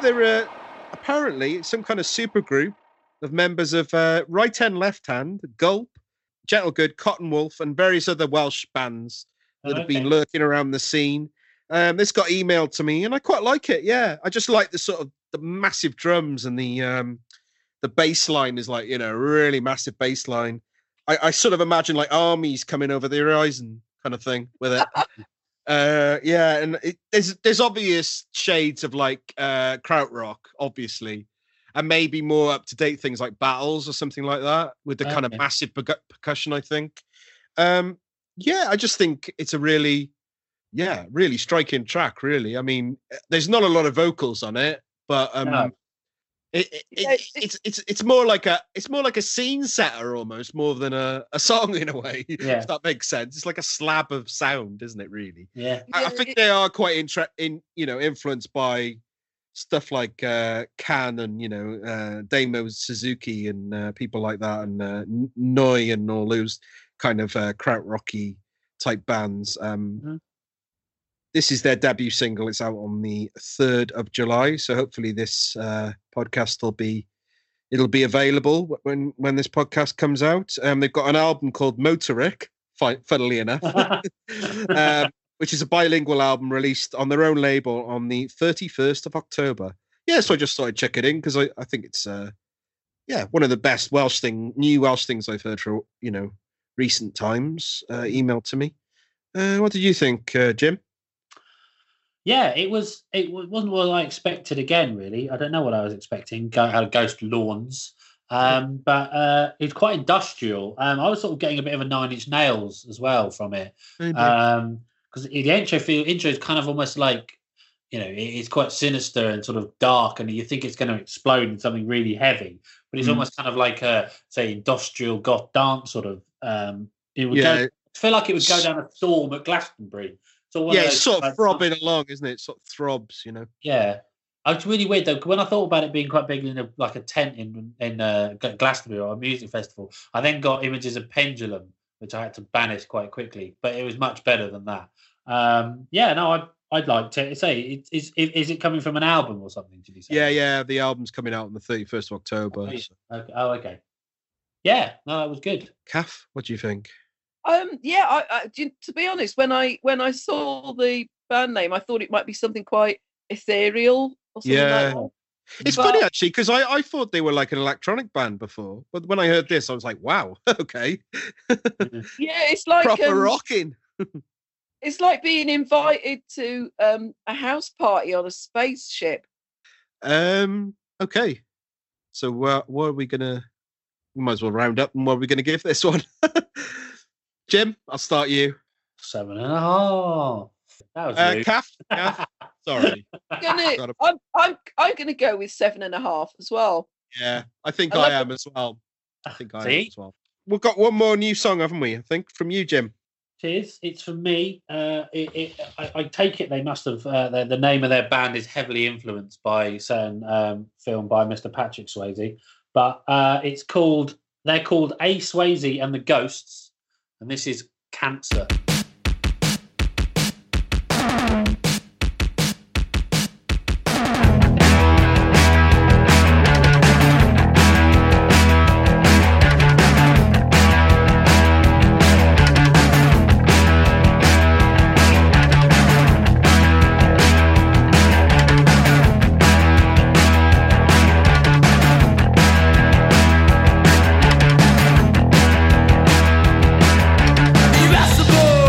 they're apparently some kind of super group of members of Right Hand, Left Hand, Gulp, Gentle Good, Cotton Wolf, and various other Welsh bands that have been lurking around the scene. This got emailed to me, and I quite like it. Yeah, I just like the sort of the massive drums and the bass line is like, really massive bass line. I sort of imagine like armies coming over the horizon kind of thing with it. Yeah, and there's obvious shades of like krautrock, obviously, and maybe more up to date things like Battles or something like that with the kind of massive percussion. I think. Yeah, I just think it's a really striking track. Really, I mean, there's not a lot of vocals on it, but it's more like a scene setter almost more than a song in a way. Yeah. If that makes sense. It's like a slab of sound, isn't it? Really. Yeah. I think they are quite influenced by stuff like Can and Damo Suzuki and people like that, and Noi and all those kind of krautrocky type bands. This is their debut single. It's out on the 3rd of July. So hopefully this podcast will be available when this podcast comes out. They've got an album called Motoric, funnily enough, which is a bilingual album released on their own label on the 31st of October. Yeah, so I just thought I'd check it in because I think it's one of the best new Welsh things I've heard for recent times. Emailed to me. What did you think, Jim? Yeah, it wasn't what I expected again, really. I don't know what I was expecting, Ghost Lawns. But it's quite industrial. I was sort of getting a bit of a Nine Inch Nails as well from it. Because the intro is kind of almost like, it's quite sinister and sort of dark, and you think it's going to explode in something really heavy. But it's almost kind of like a, say, industrial goth dance sort of. It would I feel like it would go down a storm at Glastonbury. So it's sort of throbbing along, isn't it? It sort of throbs, Yeah. It's really weird though. When I thought about it being quite big in a tent in Glastonbury or a music festival, I then got images of Pendulum, which I had to banish quite quickly. But it was much better than that. I'd like to say, is it coming from an album or something? Did you say? Yeah. The album's coming out on the 31st of October. Okay. Yeah, no, that was good. Kath, what do you think? To be honest, when I saw the band name, I thought it might be something quite ethereal or something like that. It's funny actually, because I thought they were like an electronic band before, but when I heard this, I was like, wow, okay. Yeah, it's like proper rocking. It's like being invited to a house party on a spaceship. Okay. So what are we gonna? We might as well round up, and what are we gonna give this one? Jim, I'll start you. 7.5. That was rude. Kath? Sorry. I'm gonna go with 7.5 as well. Yeah, I think I am as well. We've got one more new song, haven't we? I think from you, Jim. It's from me. I take it they must have. The name of their band is heavily influenced by certain film by Mr. Patrick Swayze, but they're called A. Swayze and the Ghosts, and this is Cancer. Irascible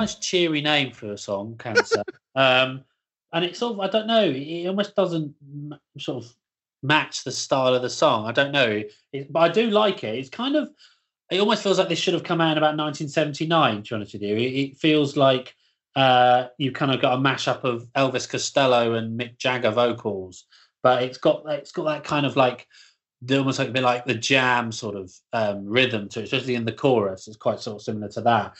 nice cheery name for a song, Cancer. And it's sort of, I don't know, it almost doesn't sort of match the style of the song. I don't know, but I do like it. It's kind of, it almost feels like this should have come out in about 1979, to be honest with you. It feels like you kind of got a mashup of Elvis Costello and Mick Jagger vocals, but it's got that kind of like, almost like a bit like the Jam sort of rhythm to it, especially in the chorus. It's quite sort of similar to that.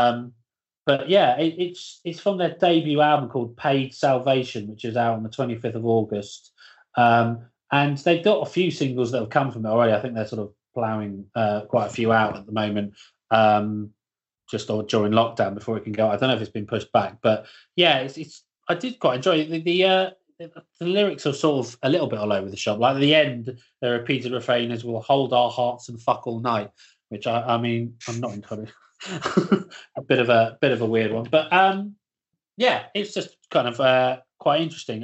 But yeah, it's from their debut album called Paid Salvation, which is out on the 25th of August. And they've got a few singles that have come from it already. I think they're sort of ploughing quite a few out at the moment, just during lockdown before it can go. I don't know if it's been pushed back, but yeah, it's I did quite enjoy it. The lyrics are sort of a little bit all over the shop. Like at the end, the repeated refrain is "We'll hold our hearts and fuck all night," which I mean, I'm not entirely a bit of a weird one, but yeah, it's just kind of quite interesting.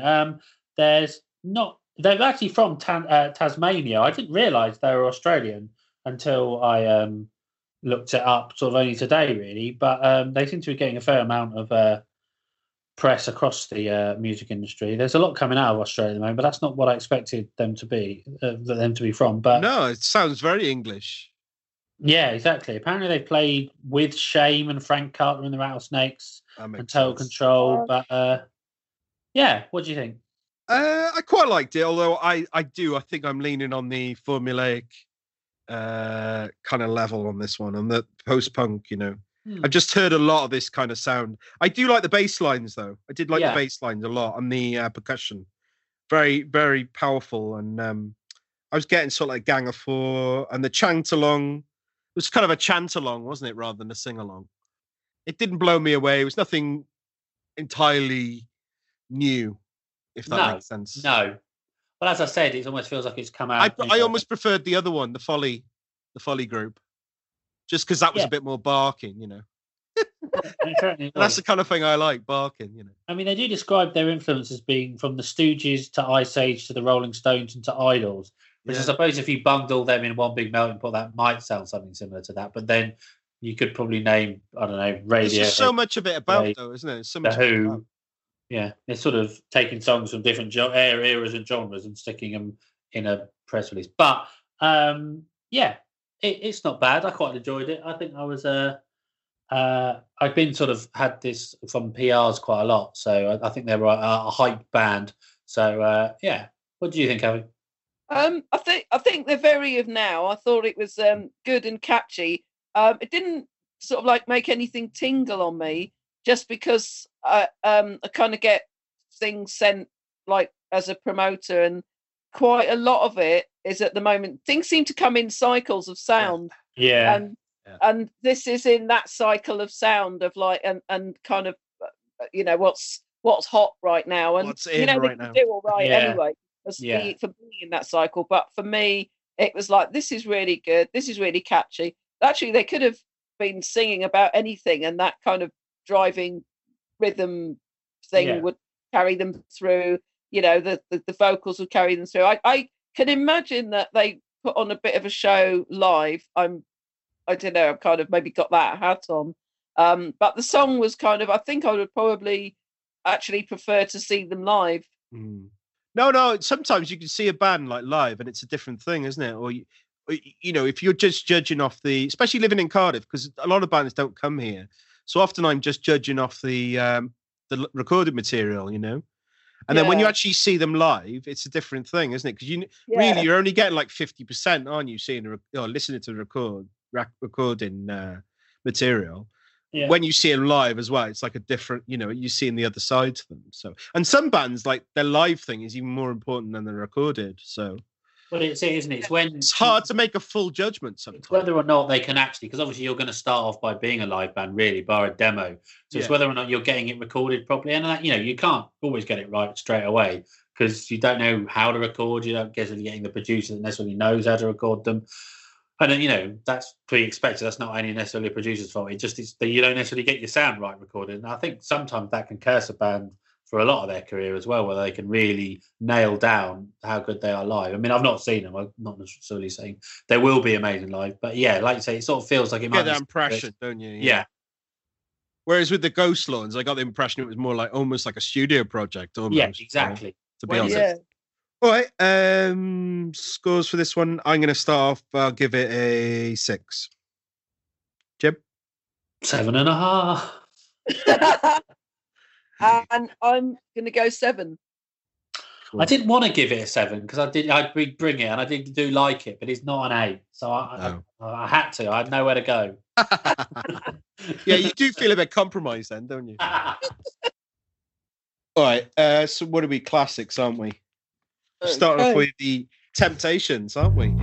They're actually from Tasmania. I didn't realise they were Australian until I looked it up sort of only today, really. But they seem to be getting a fair amount of press across the music industry. There's a lot coming out of Australia at the moment, but that's not what I expected them to be from. But no, it sounds very English. Yeah, exactly. Apparently they played with Shame and Frank Carter and the Rattlesnakes and Total Control. But yeah, what do you think? I quite liked it, although I think I'm leaning on the formulaic kind of level on this one, on the post-punk, you know. I've just heard a lot of this kind of sound. I do like the bass lines, though. I did like the bass lines a lot, and the percussion. Very, very powerful. And I was getting sort of like Gang of Four, and the chant-along. It was kind of a chant-along, wasn't it, rather than a sing-along. It didn't blow me away. It was nothing entirely new, if that makes sense. No. Well, as I said, it almost feels like it's come out. I almost preferred the other one, the Folly group. Just because that was a bit more barking, you know. That's the kind of thing I like, barking, you know. I mean, they do describe their influence as being from the Stooges to Ice Age to the Rolling Stones and to Idols, which I suppose if you bundle them in one big melting pot, that might sound something similar to that. But then you could probably name, I don't know, Radio. There's so much of it about, though, isn't it? There's so much The Who. Yeah, they're sort of taking songs from different eras and genres and sticking them in a press release. But yeah. It's not bad. I quite enjoyed it. I think I was I've been sort of had this from PRs quite a lot, so I think they were a hype band. So yeah, what do you think, Abby? I think they're very of now. I thought it was good and catchy. It didn't sort of like make anything tingle on me, just because I kind of get things sent like as a promoter, and quite a lot of it is at the moment. Things seem to come in cycles of sound. Yeah. And this is in that cycle of sound of like and kind of you know what's hot right now, and what's in you know right they now. do all right anyway. For being in that cycle, but for me it was like, this is really good. This is really catchy. Actually, they could have been singing about anything, and that kind of driving rhythm thing would carry them through. You know, the vocals would carry them through. I can imagine that they put on a bit of a show live. I don't know, I've kind of maybe got that hat on. But the song was kind of, I think I would probably actually prefer to see them live. No, sometimes you can see a band like live and it's a different thing, isn't it? Or you know, if you're just judging off especially living in Cardiff, because a lot of bands don't come here. So often I'm just judging off the recorded material, you know. And then when you actually see them live, it's a different thing, isn't it? Because really you're only getting like 50%, aren't you? Seeing listening to the recording material. Yeah. When you see them live as well, it's like a different, you know, you see in the other side to them. So, and some bands, like their live thing is even more important than the recorded. So, well, it's isn't it? It's hard to make a full judgment sometimes. Whether or not they can actually, because obviously you're going to start off by being a live band, really, bar a demo. So it's whether or not you're getting it recorded properly, and that, you know, you can't always get it right straight away because you don't know how to record. You don't get getting the producer that necessarily knows how to record them. And then, you know, that's to be expected. That's not only necessarily a producer's fault. It just is that you don't necessarily get your sound right recorded. And I think sometimes that can curse a band for a lot of their career as well, where they can really nail down how good they are live. I mean, I've not seen them. I'm not necessarily saying they will be amazing live. But yeah, like you say, it sort of feels like it might get that impression, don't you? Yeah. Whereas with the Ghost Lawns, I got the impression it was more like almost like a studio project. Almost, Yeah, exactly. To be honest. Yeah. All right. Scores for this one. I'm going to start off. I'll give it a 6. Jim? 7.5. And I'm going to go 7. Cool. I didn't want to give it a 7 because I'd bring it and I do like it, but it's not an 8. So I had to. I had nowhere to go. Yeah, you do feel a bit compromised then, don't you? All right. So what are we? Classics, aren't we? We're starting off with the Temptations, aren't we?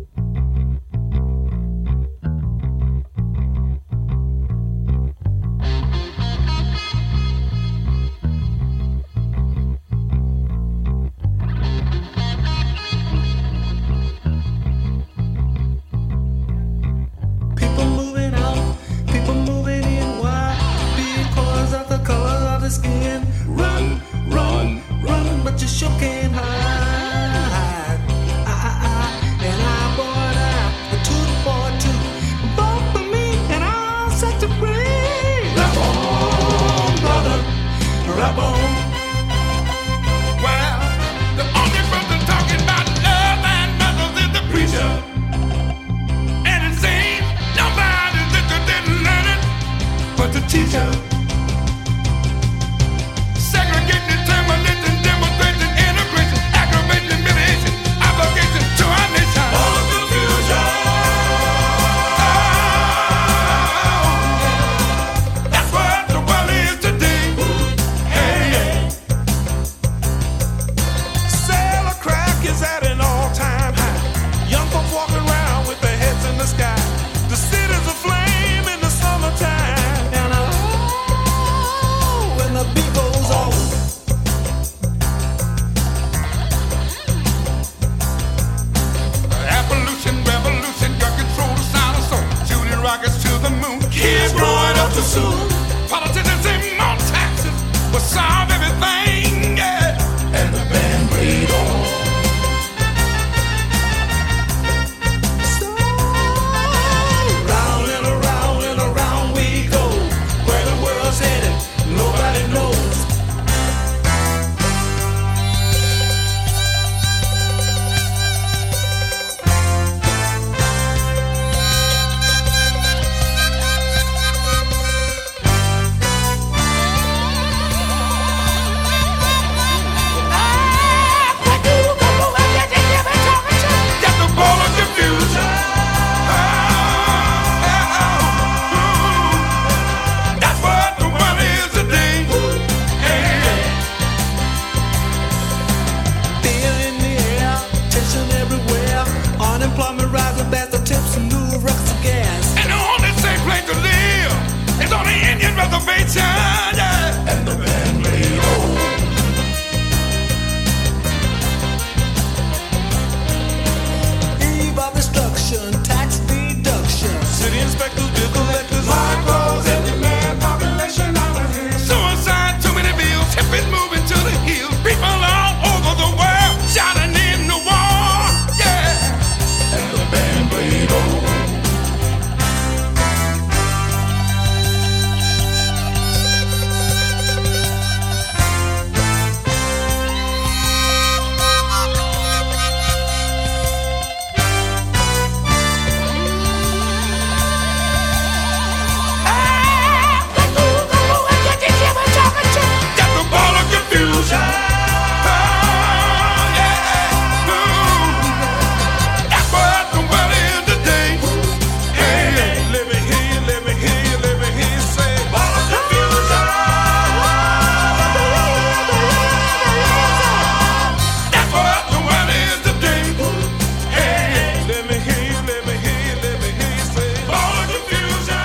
People moving out, people moving in. Why? Because of the color of the skin. Run, run, run, but you sure can't hide. And I bought out the 242. Vote for me, and I'll set you free. Rap on, brother, rap on. Well, the only person talking about love and brothers is the preacher. And it seems nobody's interested in learning but the teacher. Segregation, determination, demonstration, integration, aggravation, humiliation, obligation to our nation. All confusion. That's what the world is today. Hey, hey. Sale of crack is at an all-time high. Young folks walking around with their heads in the sky. The city's aflame in the summertime. And when the beat goes on. Appolution, revolution, gun control, the sound of soul. Shooting rockets to the moon. Kids growing up too soon. Politicians say more taxes will solve everything, yeah. And the band played on. So round and around we go. Where the world's headed, nobody knows. That's the ball of confusion. That's what the world is today. Hey, Fear in the air, tension everywhere. Unemployment rising fast, the tips and new rucks of gas. and the only safe place to live is on the Indian reservation. Yeah. And the band played on. Eve of destruction, tax deduction. City inspectors, bill collectors, line calls, every man, population on the hill. Suicide, too many bills, hippies moving to the hills. People all over the world shouting in the war. Yeah. And the band played on. That's the ball of confusion. Oh, yeah. Ooh. That's what the world is today. Hey, hey. Let me hear you, let me hear you, let me hear you say, ball of confusion. That's what the world is today. Hey, hey. Let me hear you, let me hear you, let me hear you say, ball of confusion.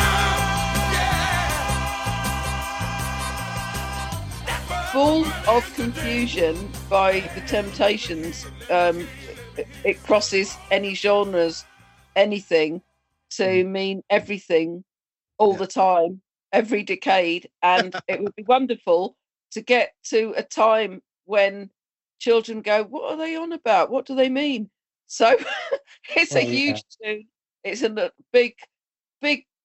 Ball of Confusion by the Temptations. It crosses any genres, anything, to mean everything all the time, every decade. And it would be wonderful to get to a time when children go, what are they on about? What do they mean? So it's a huge tune. It's a big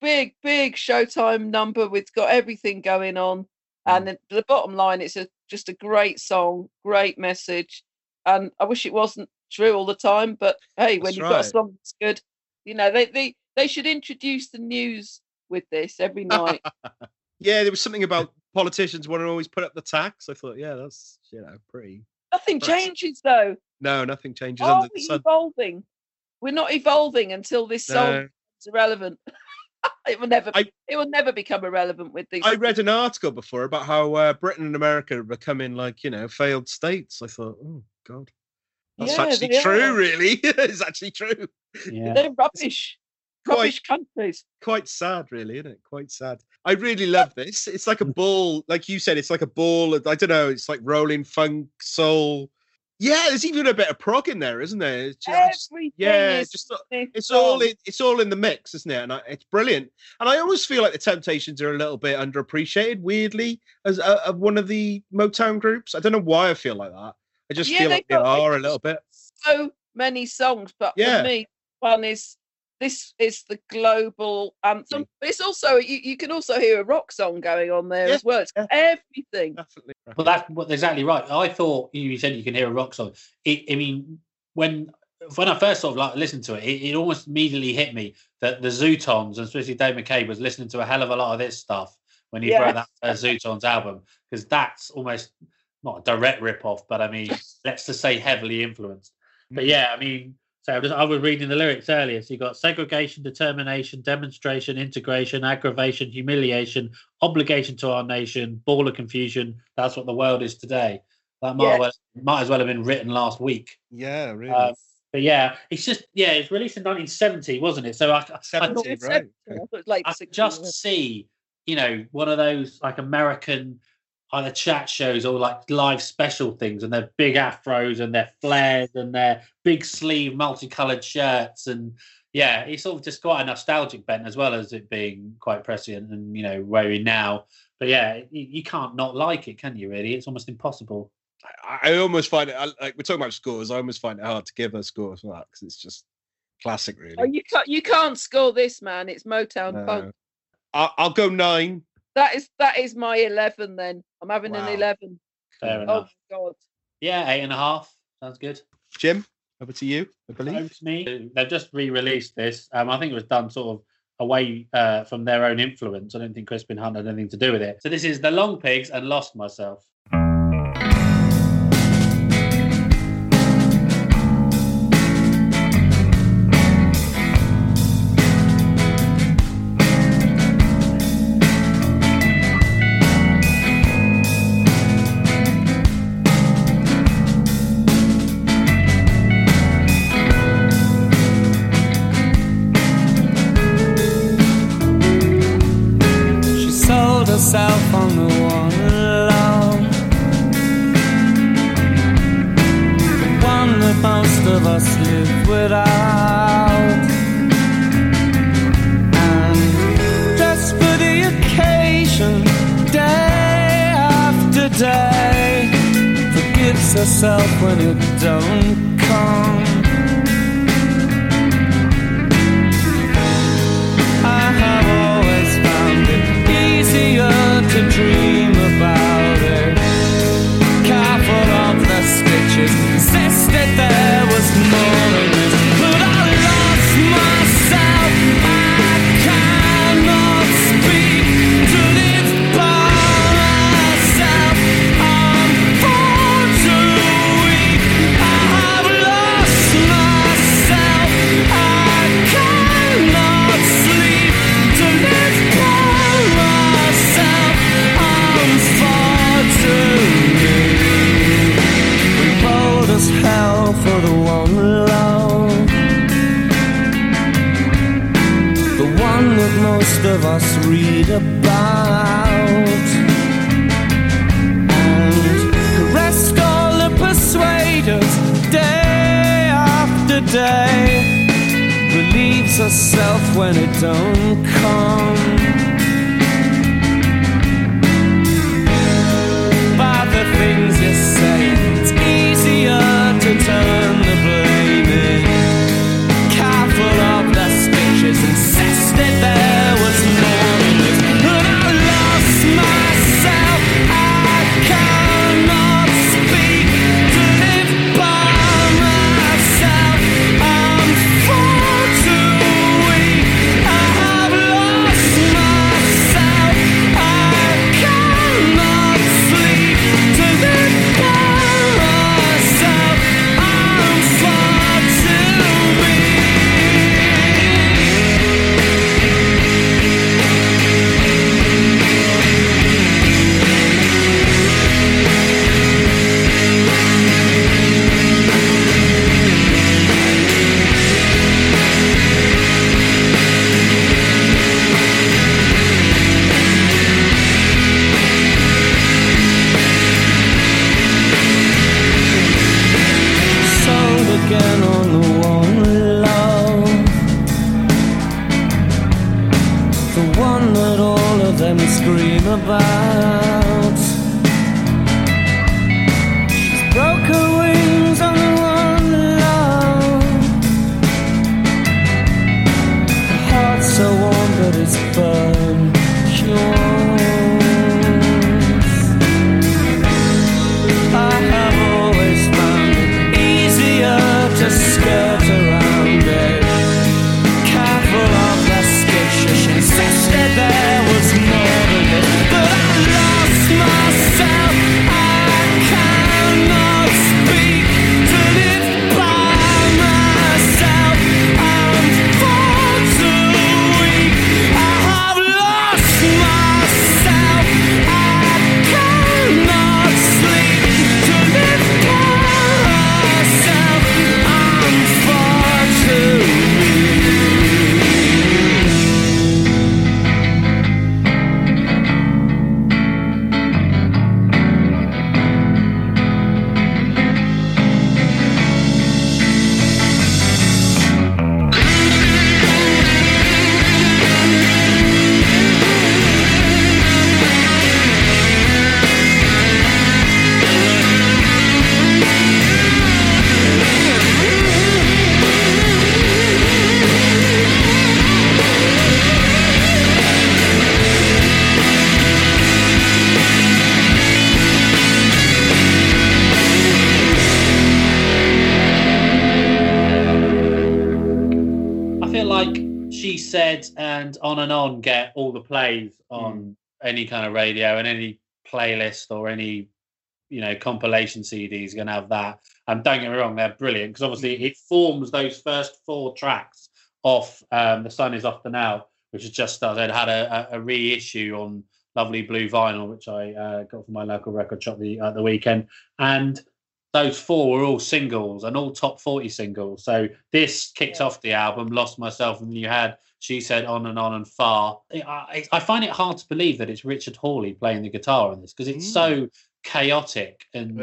big Showtime number with got everything going on. And the bottom line, it's just a great song, great message. And I wish it wasn't true all the time, but hey, when you've got a song that's good, they should introduce the news with this every night. Yeah, there was something about politicians want to always put up the tax. I thought, yeah, that's pretty. Nothing changes though. No, nothing changes. Are we evolving? We're not evolving until this song is irrelevant. It will never become irrelevant with these. I read an article before about how Britain and America are becoming failed states. I thought, oh God, that's actually true. Really, it's actually true. Yeah, they're rubbish. Rubbish countries. Quite sad, really, isn't it? Quite sad. I really love this. It's like a ball, like you said. It's like a ball. I don't know. It's like rolling funk, soul. Yeah, there's even a bit of prog in there, isn't there? It's just, it's all in the mix, isn't it? And it's brilliant. And I always feel like the Temptations are a little bit underappreciated, weirdly, as one of the Motown groups. I don't know why I feel like that. I just feel like they are a little bit. So many songs, but for me, this is the global anthem. But it's also you can also hear a rock song going on there as well. It's everything. Definitely. Well, that's exactly right. I thought you said you can hear a rock song. When I first sort of listened to it, it almost immediately hit me that the Zootons, and especially Dave McCabe, was listening to a hell of a lot of this stuff when he wrote that Zootons album, because that's almost not a direct rip-off, but I mean, let's just say heavily influenced. But yeah, I mean. So I was reading the lyrics earlier. So you got segregation, determination, demonstration, integration, aggravation, humiliation, obligation to our nation, ball of confusion. That's what the world is today. That might as well have been written last week. Yeah, really. But yeah, it's released in 1970, wasn't it? So I just see, one of those like American either chat shows or like live special things, and their big afros and their flares and their big sleeve multicolored shirts, and it's sort of just quite a nostalgic bent as well as it being quite prescient and where we're now. But yeah, you can't not like it, can you? Really, it's almost impossible. I almost find it like we're talking about scores. I almost find it hard to give a score for that because it's just classic, really. Oh, you can't score this, man. It's Motown punk. I'll go 9. That is my 11 then. I'm having an 11. Fair enough. Oh, God. Yeah, 8.5. Sounds good. Jim, over to you, I believe. Over to me. They've just re-released this. I think it was done sort of away from their own influence. I don't think Crispin Hunt had anything to do with it. So this is The Long Pigs and Lost Myself. Herself on the one alone, the one that most of us live without, and just for the occasion, day after day, forgives herself when it don't come. I have always found it to dream about it. Careful of the stitches, insisted there was more than this. But I lost myself. I cannot speak to live by myself. I'm far too weak. I have lost myself. I cannot sleep to live by myself. Bold as hell for the one love, the one that most of us read about, and caressed all the persuaders day after day, relieves herself when it don't come. The things you say, it's easier to turn the blame in. Careful of the stitches, insisted there was dream about. She's broke her wings on the one love. Her heart's so warm but it's burned. She wants. I have always found it easier to skirt around it. Careful of the skittish, she insisted there was more than this. But I lost myself. I cannot speak to live by myself. I'm far too weak. I have lost myself. I cannot sleep to live by myself. I'm far too weak. I feel like She Said and On get all the plays on any kind of radio and any playlist or any, compilation CD is going to have that. And don't get me wrong, they're brilliant because obviously it forms those first 4 tracks off The Sun Is Off the Now, which has just started, had a reissue on lovely blue vinyl, which I got from my local record shop the weekend. And those 4 were all singles and all top 40 singles. So this kicked off the album, Lost Myself, and then you had She Said, On and Far. I find it hard to believe that it's Richard Hawley playing the guitar on this because it's so chaotic and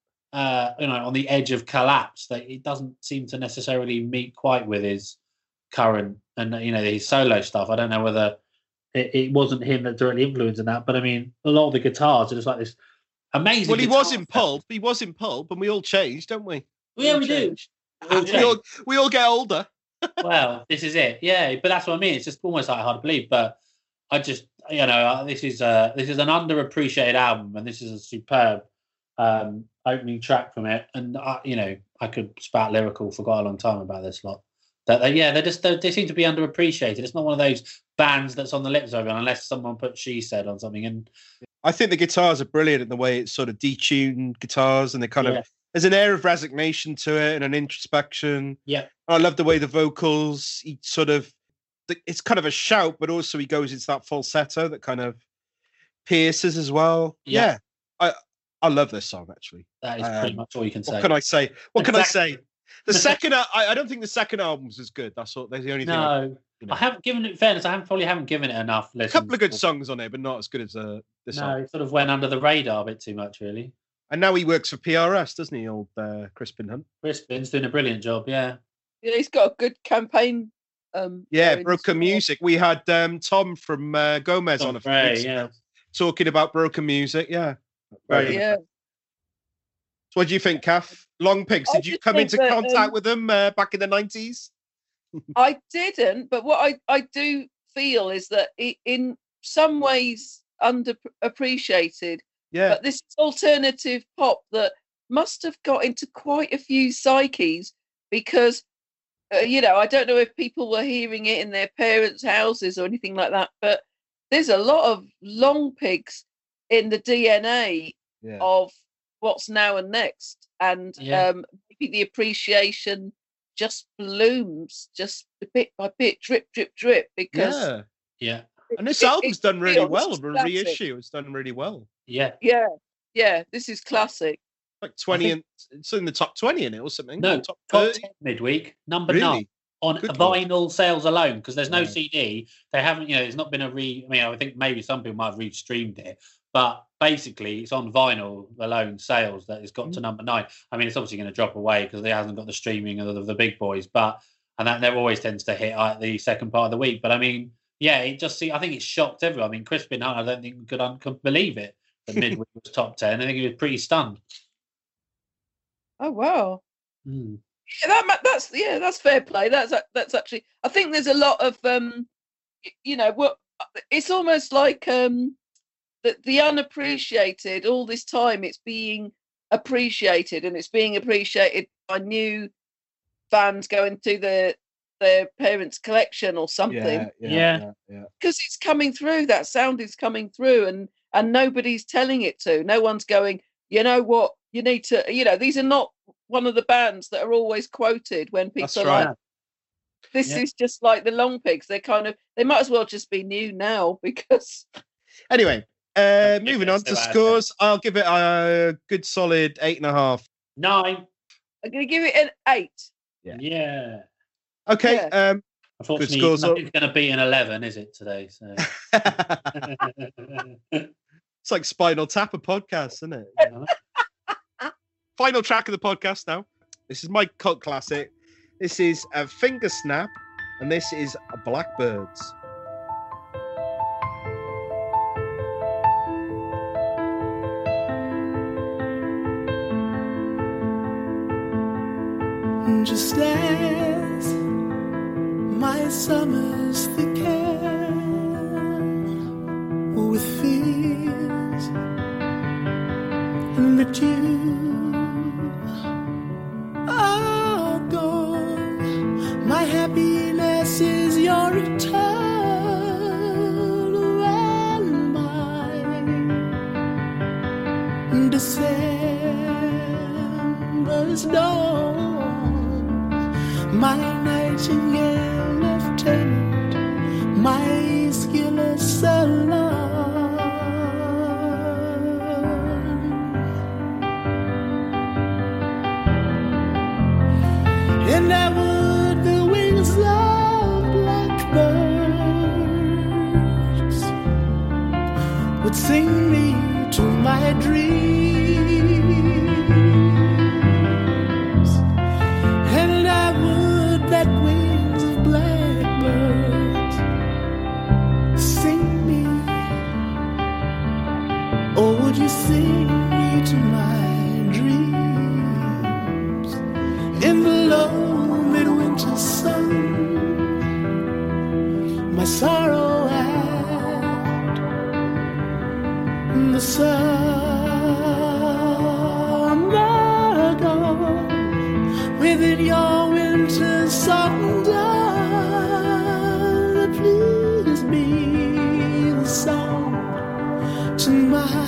on the edge of collapse that it doesn't seem to necessarily meet quite with his current and his solo stuff. I don't know whether it wasn't him that directly influenced in that, but I mean, a lot of the guitars are just like this amazing. Well, he was in Pulp. He was in Pulp, and we all changed, don't we? Yeah, we do. We all get older. Well, this is it. Yeah, but that's what I mean. It's just almost like hard to believe. But I just, this is an underappreciated album, and this is a superb opening track from it. And I could spout lyrical for quite a long time about this lot. They seem to be underappreciated. It's not one of those bands that's on the lips of everyone unless someone put She Said on something. And I think the guitars are brilliant in the way it's sort of detuned guitars, and they kind of there's an air of resignation to it and an introspection. Yeah, I love the way the vocals. He sort of, it's kind of a shout, but also he goes into that falsetto that kind of pierces as well. Yeah, I love this song actually. That is pretty much all you can say. What can I say? Can I say? The second, I don't think the second album's as good. That's the only thing. No, I haven't given it fairness. I probably haven't given it enough listens. A couple of good songs on it, but not as good as this. No, it sort of went under the radar a bit too much, really. And now he works for PRS, doesn't he, old Crispin Hunt? Crispin's doing a brilliant job, yeah. Yeah, he's got a good campaign. Broken Music. We had Tom from Gomez on a few weeks ago, talking about Broken Music. Yeah, yeah. So what do you think, Kath? Long Pigs, did you come into contact with them back in the 90s? I didn't, but what I do feel is that in some ways underappreciated. Yeah. But this alternative pop that must have got into quite a few psyches because, I don't know if people were hearing it in their parents' houses or anything like that, but there's a lot of Long Pigs in the DNA of what's now and next. And maybe the appreciation just blooms just bit by bit, drip, drip, drip, because... Yeah. And this album's done really well. The reissue has done really well. Yeah. This is classic. Like 20, it's in the top 20 in it or something. No, top 10 midweek, number 9 on vinyl sales alone, because there's no CD. They haven't, there's not been I think maybe some people might have re-streamed it, but basically it's on vinyl alone sales that it's got to number 9. I mean, it's obviously going to drop away because it hasn't got the streaming of the big boys, and that never always tends to hit the second part of the week. But I mean, Yeah, it just I think it shocked everyone. I mean, Crispin Hunt, I don't think could believe it. The Midweek was top 10. I think he was pretty stunned. Oh wow. Mm. Yeah, that's fair play. That's actually. I think there's a lot of what it's almost like the unappreciated. All this time, it's being appreciated, and it's being appreciated by new fans going to their parents' collection or something. Yeah. Because it's coming through. That sound is coming through, and nobody's telling it to. No one's going. You know what? You need to. These are not one of the bands that are always quoted when people are like, this is just like the Long Pigs. They might as well just be new now because. Anyway, moving on to scores. I'll give it a good solid 8.5. 9. I'm going to give it an 8. Yeah. Okay. Yeah. Unfortunately, scores nothing's going to beat an 11, is it, today? So. It's like Spinal Tap, a podcast, isn't it? Final track of the podcast now. This is my cult classic. This is a Finger Snap, and this is Blackbirds. Just as my summers thick hair with fears that you are gone, my happiness is your return, and my December's dawn. My nightingale lieutenant, my skilless alarm. And I would the wings of blackbirds would sing me to my dreams. That wings of blackbirds sing me, or would you sing me to my dreams? In the low midwinter sun, my sorrow and the summer gone within your winter song down, please be the song to my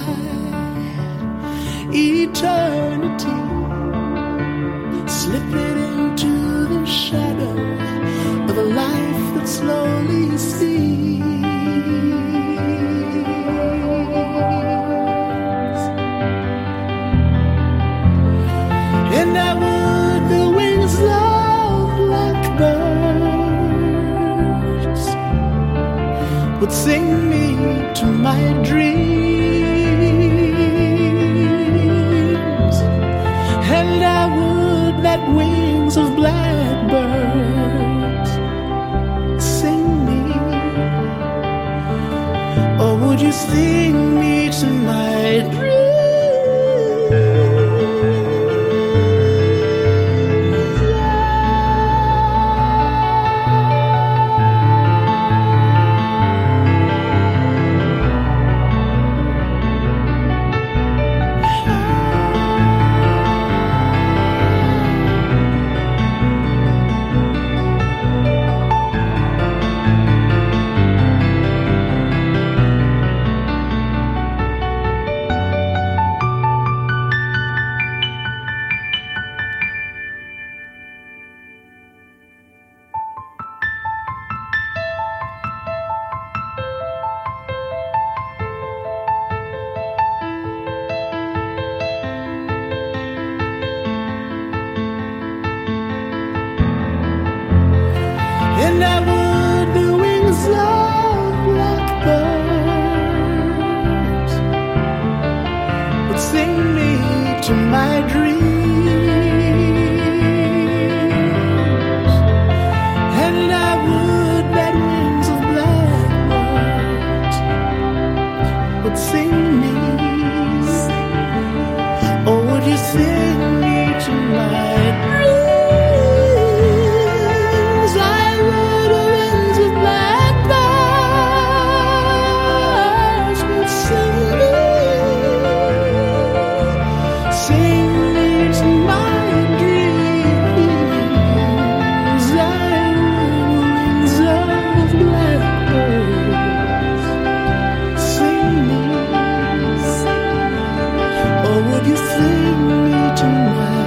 eternity. Slip it into the shadow of a life that slowly sees. And I would the wings of blackbirds would sing me to my dreams, and I would that wings of blackbirds sing me, or would you sing me to my dreams? And I would the wings of blackbirds would sing me to my dreams, and I would that wings of blackbirds sing me? Or would you sing me to my dreams? Like the winds of blackbirds would sing me to my dreams. Like the winds of blackbirds sing me. Or would you sing me to my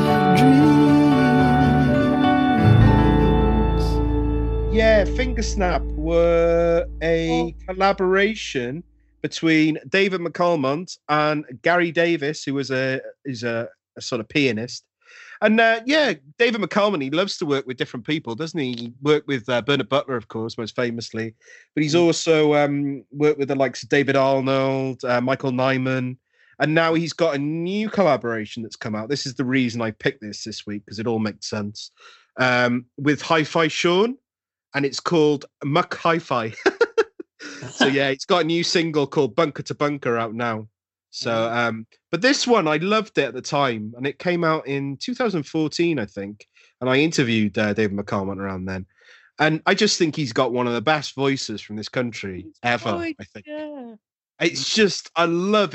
dreams? Yeah, Fingersnap were a collaboration between David McCalmont and Gary Davis, who is a sort of pianist. And yeah, David McCalmont, he loves to work with different people, doesn't he? He worked with Bernard Butler, of course, most famously, but he's also worked with the likes of David Arnold, Michael Nyman, and now he's got a new collaboration that's come out. This is the reason I picked this week, because it all makes sense, with Hi-Fi Sean, and it's called Muck Hi-Fi. So yeah, it's got a new single called Bunker to Bunker out now. So, but this one, I loved it at the time, and it came out in 2014, I think. And I interviewed David McCalmont around then, and I just think he's got one of the best voices from this country ever. I think it's just, I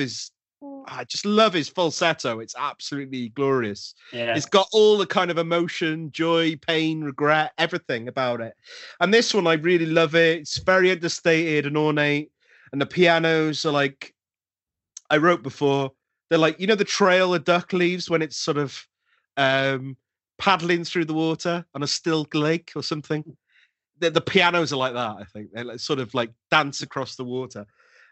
just love his falsetto. It's absolutely glorious. Yeah. It's got all the kind of emotion, joy, pain, regret, everything about it. And this one, I really love it. It's very understated and ornate, and the pianos are like, I wrote before, they're like, you know, the trail a duck leaves when it's sort of paddling through the water on a still lake or something. The pianos are like that, I think. They like, sort of like dance across the water.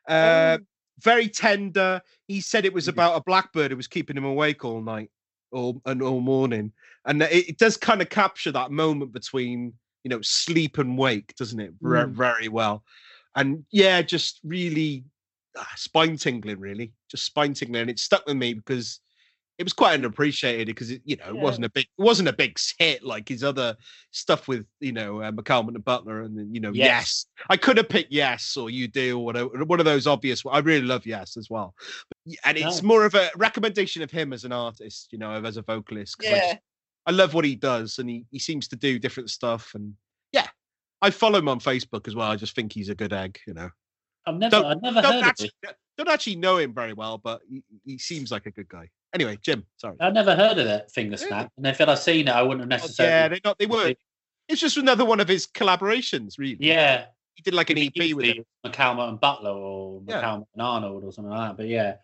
Very tender. He said it was about a blackbird who was keeping him awake all night or morning. And it does kind of capture that moment between, you know, sleep and wake, doesn't it? Very well. And yeah, just really... spine tingling, really, just spine tingling, and it stuck with me because it was quite underappreciated. Because it wasn't a big hit like his other stuff with McCalmont and Butler, and Yes. I could have picked Yes or You Do or whatever, one of those obvious. I really love Yes as well, and it's more of a recommendation of him as an artist, as a vocalist. Yeah, I love what he does, and he seems to do different stuff, and yeah, I follow him on Facebook as well. I just think he's a good egg, I've never heard of him. Don't actually know him very well, but he seems like a good guy. Anyway, Jim, sorry. I've never heard of that Fingersnap, and if I'd seen it, I wouldn't have necessarily. Yeah, they weren't. It's just another one of his collaborations, really. Yeah, he did like an EP with him. McCalmont and Butler, or McCalmont and Arnold, or something like that. But yeah,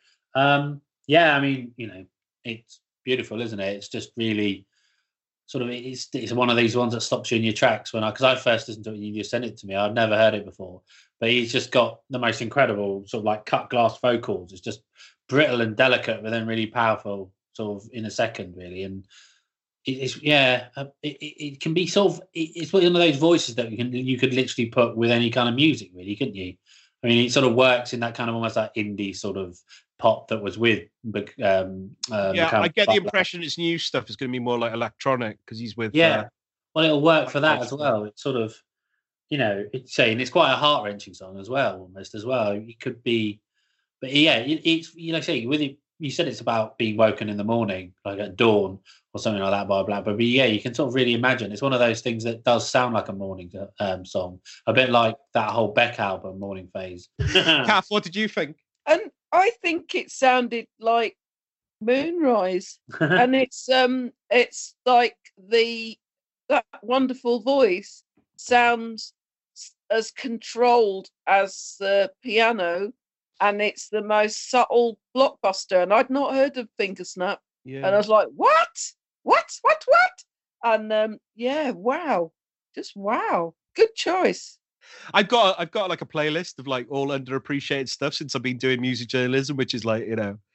I mean, it's beautiful, isn't it? It's just really sort of it's one of these ones that stops you in your tracks. Because I first listened to it, you just sent it to me. I'd never heard it before. But he's just got the most incredible sort of like cut glass vocals. It's just brittle and delicate, but then really powerful, sort of in a second, really. And it can be sort of, it's one of those voices that you could literally put with any kind of music, really, couldn't you? I mean, it sort of works in that kind of almost like indie sort of pop that was with. I get the impression his new stuff is going to be more like electronic because he's with. Yeah, well, it'll work for that as well. It's sort of. It's saying it's quite a heart-wrenching song as well, almost as well. It could be, but yeah, it's say with it. You said it's about being woken in the morning, like at dawn or something like that, blah blah. But yeah, you can sort of really imagine. It's one of those things that does sound like a morning song, a bit like that whole Beck album, Morning Phase. Kath, what did you think? And I think it sounded like Moonrise, and it's like that wonderful voice sounds as controlled as the piano, and it's the most subtle blockbuster. And I'd not heard of Fingersnap, and I was like, what? And wow, just wow, good choice. I've got like a playlist of like all underappreciated stuff since I've been doing music journalism, which is like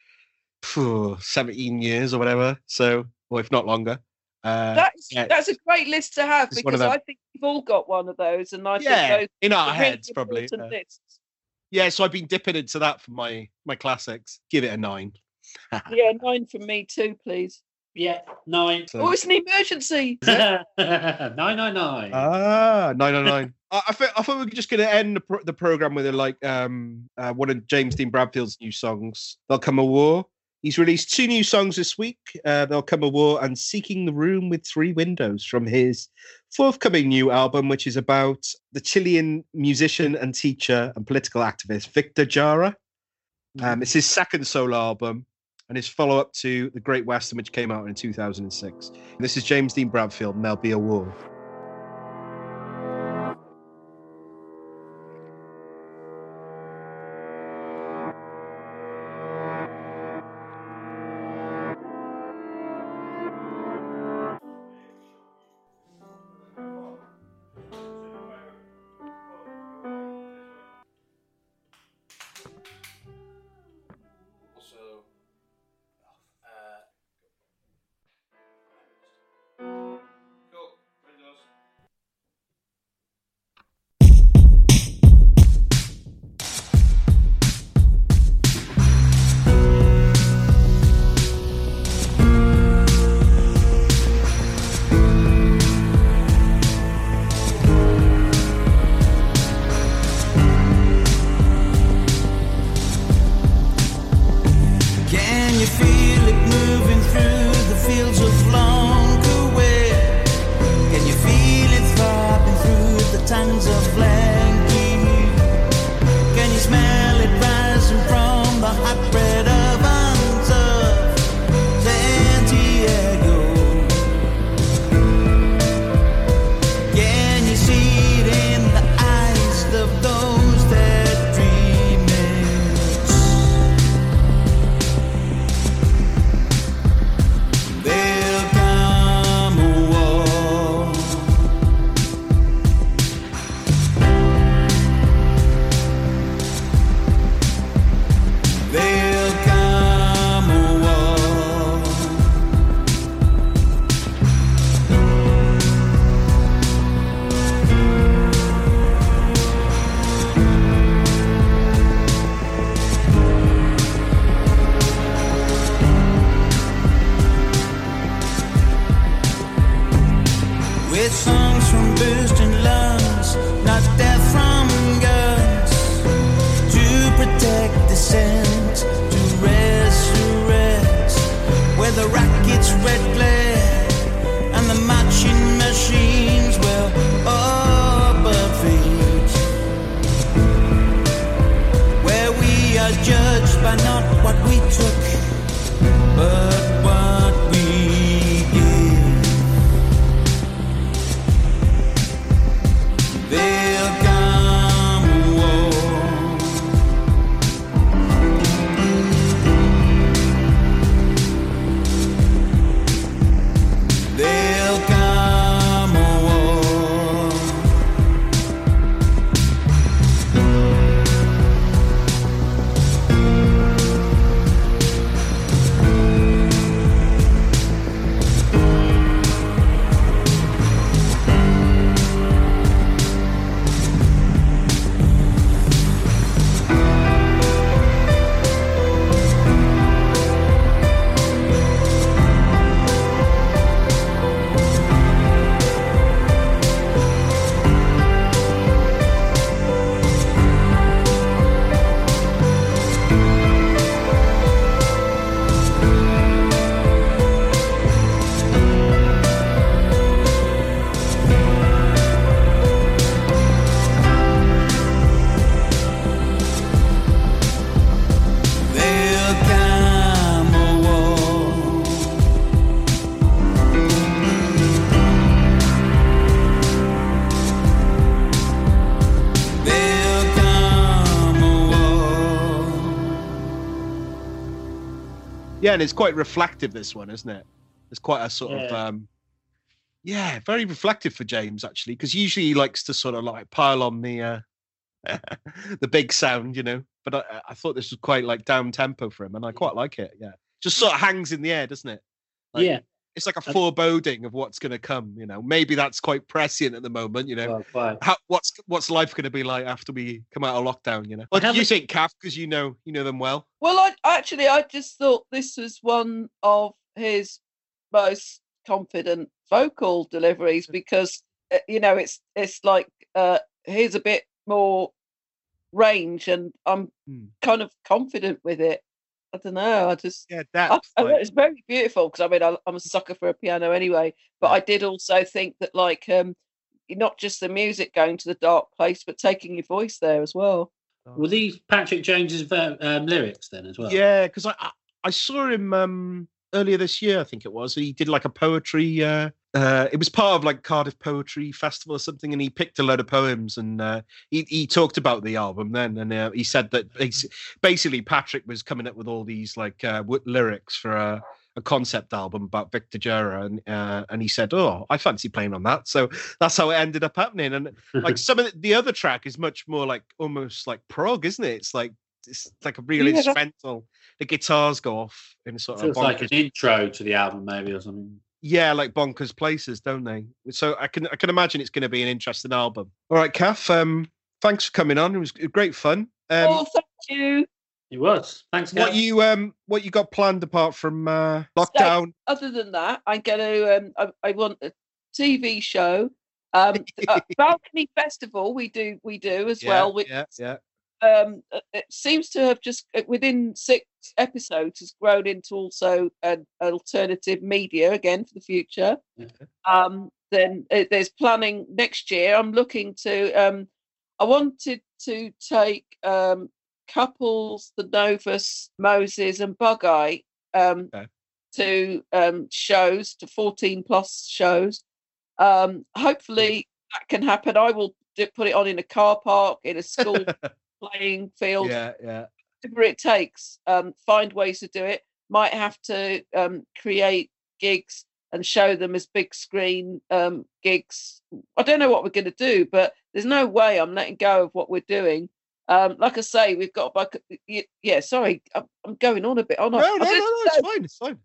17 years or whatever, so, or if not longer. That's a great list to have, because I think we've all got one of those, and I think those in our heads probably. Lists. Yeah, so I've been dipping into that for my classics. Give it a 9. Yeah, 9 from me too, please. Yeah, 9. Oh, it's an emergency. 999. 999. I thought we were just going to end the program with one of James Dean Bradfield's new songs, There'll Come a War. He's released 2 new songs this week, There'll Come a War and Seeking the Room with 3 Windows, from his forthcoming new album, which is about the Chilean musician and teacher and political activist Victor Jara. It's his second solo album and his follow-up to The Great Western, which came out in 2006. This is James Dean Bradfield, and There'll Be a War. Yeah, and it's quite reflective, this one, isn't it? It's quite a sort of, very reflective for James, actually, because usually he likes to sort of like pile on the the big sound, you know. But I thought this was quite like down tempo for him, and I quite like it. Yeah, just sort of hangs in the air, doesn't it? Like, it's like a foreboding of what's going to come. You know, maybe that's quite prescient at the moment. You know, what's life going to be like after we come out of lockdown? You know, what do you think, Kath? Because you know them well. Well, I just thought this was one of his most confident vocal deliveries because it's like here's a bit more range, and I'm kind of confident with it. I don't know. It's very beautiful because I mean I'm a sucker for a piano anyway. But I did also think that like not just the music going to the dark place, but taking your voice there as well. Were these Patrick Jones's lyrics then as well? Yeah, because I saw him earlier this year. I think it was. He did like a poetry. It was part of like Cardiff Poetry Festival or something, and he picked a load of poems, and he talked about the album then, and he said that basically Patrick was coming up with all these like lyrics for a concept album about Victor Jara, and he said, "Oh, I fancy playing on that." So that's how it ended up happening. And like some of the other track is much more like almost like prog, isn't it? It's like a real instrumental. The guitars go off in sort of like an intro to the album, maybe, or something. Yeah, like bonkers places, don't they? So I can imagine it's going to be an interesting album. All right, Kath, thanks for coming on. It was great fun. Thank you. It was. Thanks, Kath. What you got planned apart from lockdown? So, other than that, I'm going to. I want a TV show. Balcony Festival. We do as well. Which, yeah. It seems to have just within 6 episodes has grown into also an alternative media again for the future. Then there's planning next year. I'm looking to I wanted to take Couples, The Novus, Moses and Bug-Eye to shows, to 14+ shows. Hopefully that can happen. I will put it on in a car park, in a school playing field, whatever it takes. Find ways to do it. Might have to create gigs and show them as big screen gigs. I don't know what we're going to do, but there's no way I'm letting go of what we're doing. Like I say, we've got. Sorry, I'm going on a bit. No, it's fine.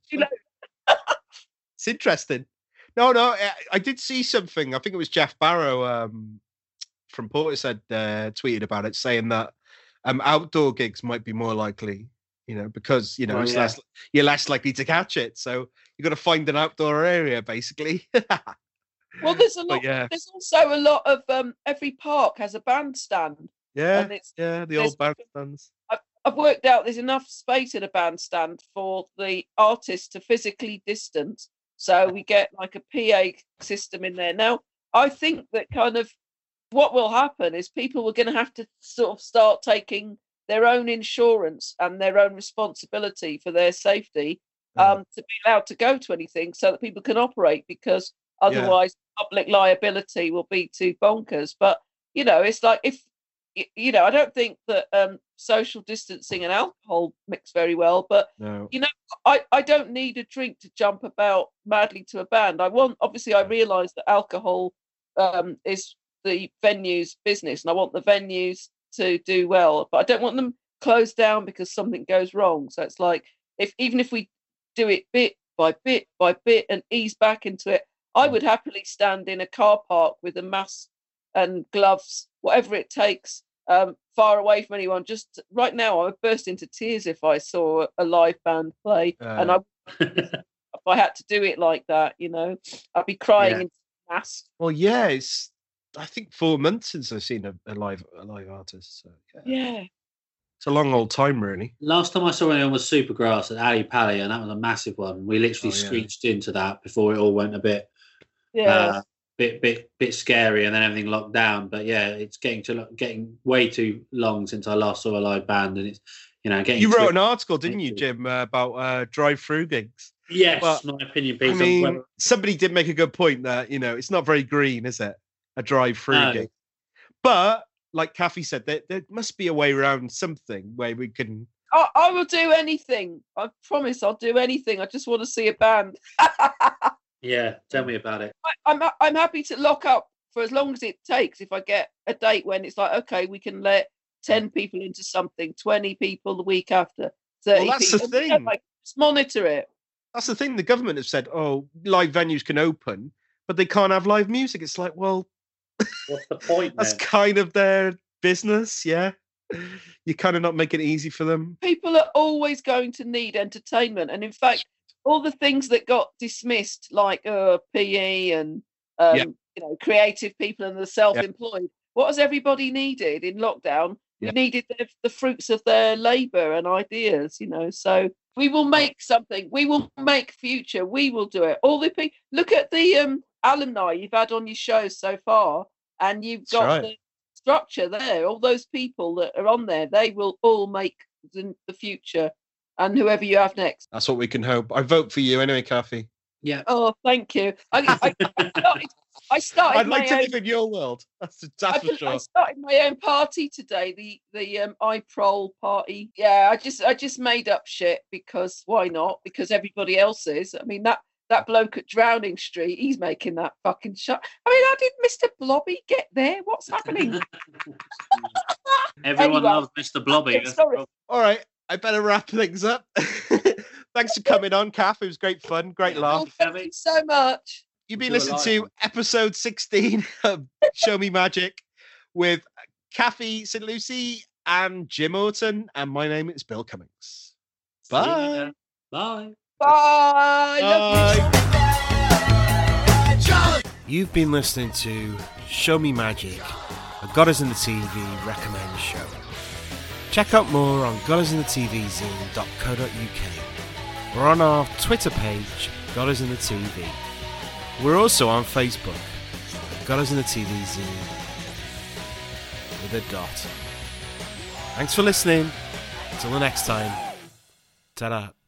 It's interesting. No, I did see something. I think it was Jeff Barrow from Portishead tweeted about it, saying that outdoor gigs might be more likely, because you're less likely to catch it. So you've got to find an outdoor area, basically. Well, there's a lot. There's also a lot of every park has a bandstand. Yeah, the old bandstands. I've worked out there's enough space in a bandstand for the artist to physically distance. So we get like a PA system in there. Now, I think that kind of what will happen is people are going to have to sort of start taking their own insurance and their own responsibility for their safety to be allowed to go to anything so that people can operate, because otherwise public liability will be too bonkers. But, it's like if, I don't think that social distancing and alcohol mix very well, but, I don't need a drink to jump about madly to a band. I realise that alcohol is the venue's business, and I want the venues to do well, but I don't want them closed down because something goes wrong. So it's like, even if we do it bit by bit by bit and ease back into it, I would happily stand in a car park with a mask and gloves, whatever it takes, far away from anyone. Just right now, I would burst into tears if I saw a live band play, and if I had to do it like that, I'd be crying into the mask. Well, it's I think 4 months since I've seen a live artist. So, yeah. It's a long old time, really. Last time I saw anyone was Supergrass at Ali Pali, and that was a massive one. We literally screeched into that before it all went a bit, bit scary, and then everything locked down. But it's getting way too long since I last saw a live band, and it's getting. You wrote an article, didn't you, Jim, about drive-through gigs? Yes, my opinion piece. I mean, somebody did make a good point that it's not very green, is it? A drive-through gig, but like Kathy said, there must be a way around something where we can. I will do anything. I promise, I'll do anything. I just want to see a band. Yeah, tell me about it. I'm happy to lock up for as long as it takes. If I get a date when it's like, okay, we can let 10 people into something, 20 people the week after, 30 well, that's people. the thing. Just monitor it. That's the thing. The government have said, live venues can open, but they can't have live music. It's like, well, what's the point? That's kind of their business, yeah. You kind of not make it easy for them. People are always going to need entertainment, and in fact, all the things that got dismissed, like PE and creative people and the self-employed. What has everybody needed in lockdown? We needed the fruits of their labour and ideas, So we will make something. We will make future. We will do it. All the people. Look at the alumni you've had on your show so far, and you've got the structure there. All those people that are on there, they will all make the future. And whoever you have next. That's what we can hope. I vote for you anyway, Kathy. Yeah. Oh, thank you. I started. I'd like to live in your world. That's for sure. I started my own party today. The iProl party. Yeah, I just made up shit because why not? Because everybody else is. I mean that bloke at Drowning Street, he's making that fucking shot. I mean, how did Mr. Blobby get there? What's happening? Everyone loves Mr. Blobby. Sorry. All right. I better wrap things up. Thanks for coming on, Kath. It was great fun, great laugh. Thank you so much. You've been listening to episode 16 of Show Me Magic with Kathy St. Lucie and Jim Orton, and my name is Bill Cummings. Bye. Bye. Bye. You've been listening to Show Me Magic, a Goddess in the TV recommend show. Check out more on goddessinthetvzine.co.uk or on our Twitter page, Goddess in the TV. We're also on Facebook, Goddess in the TV Zine with a dot. Thanks for listening. Until the next time. Ta-da.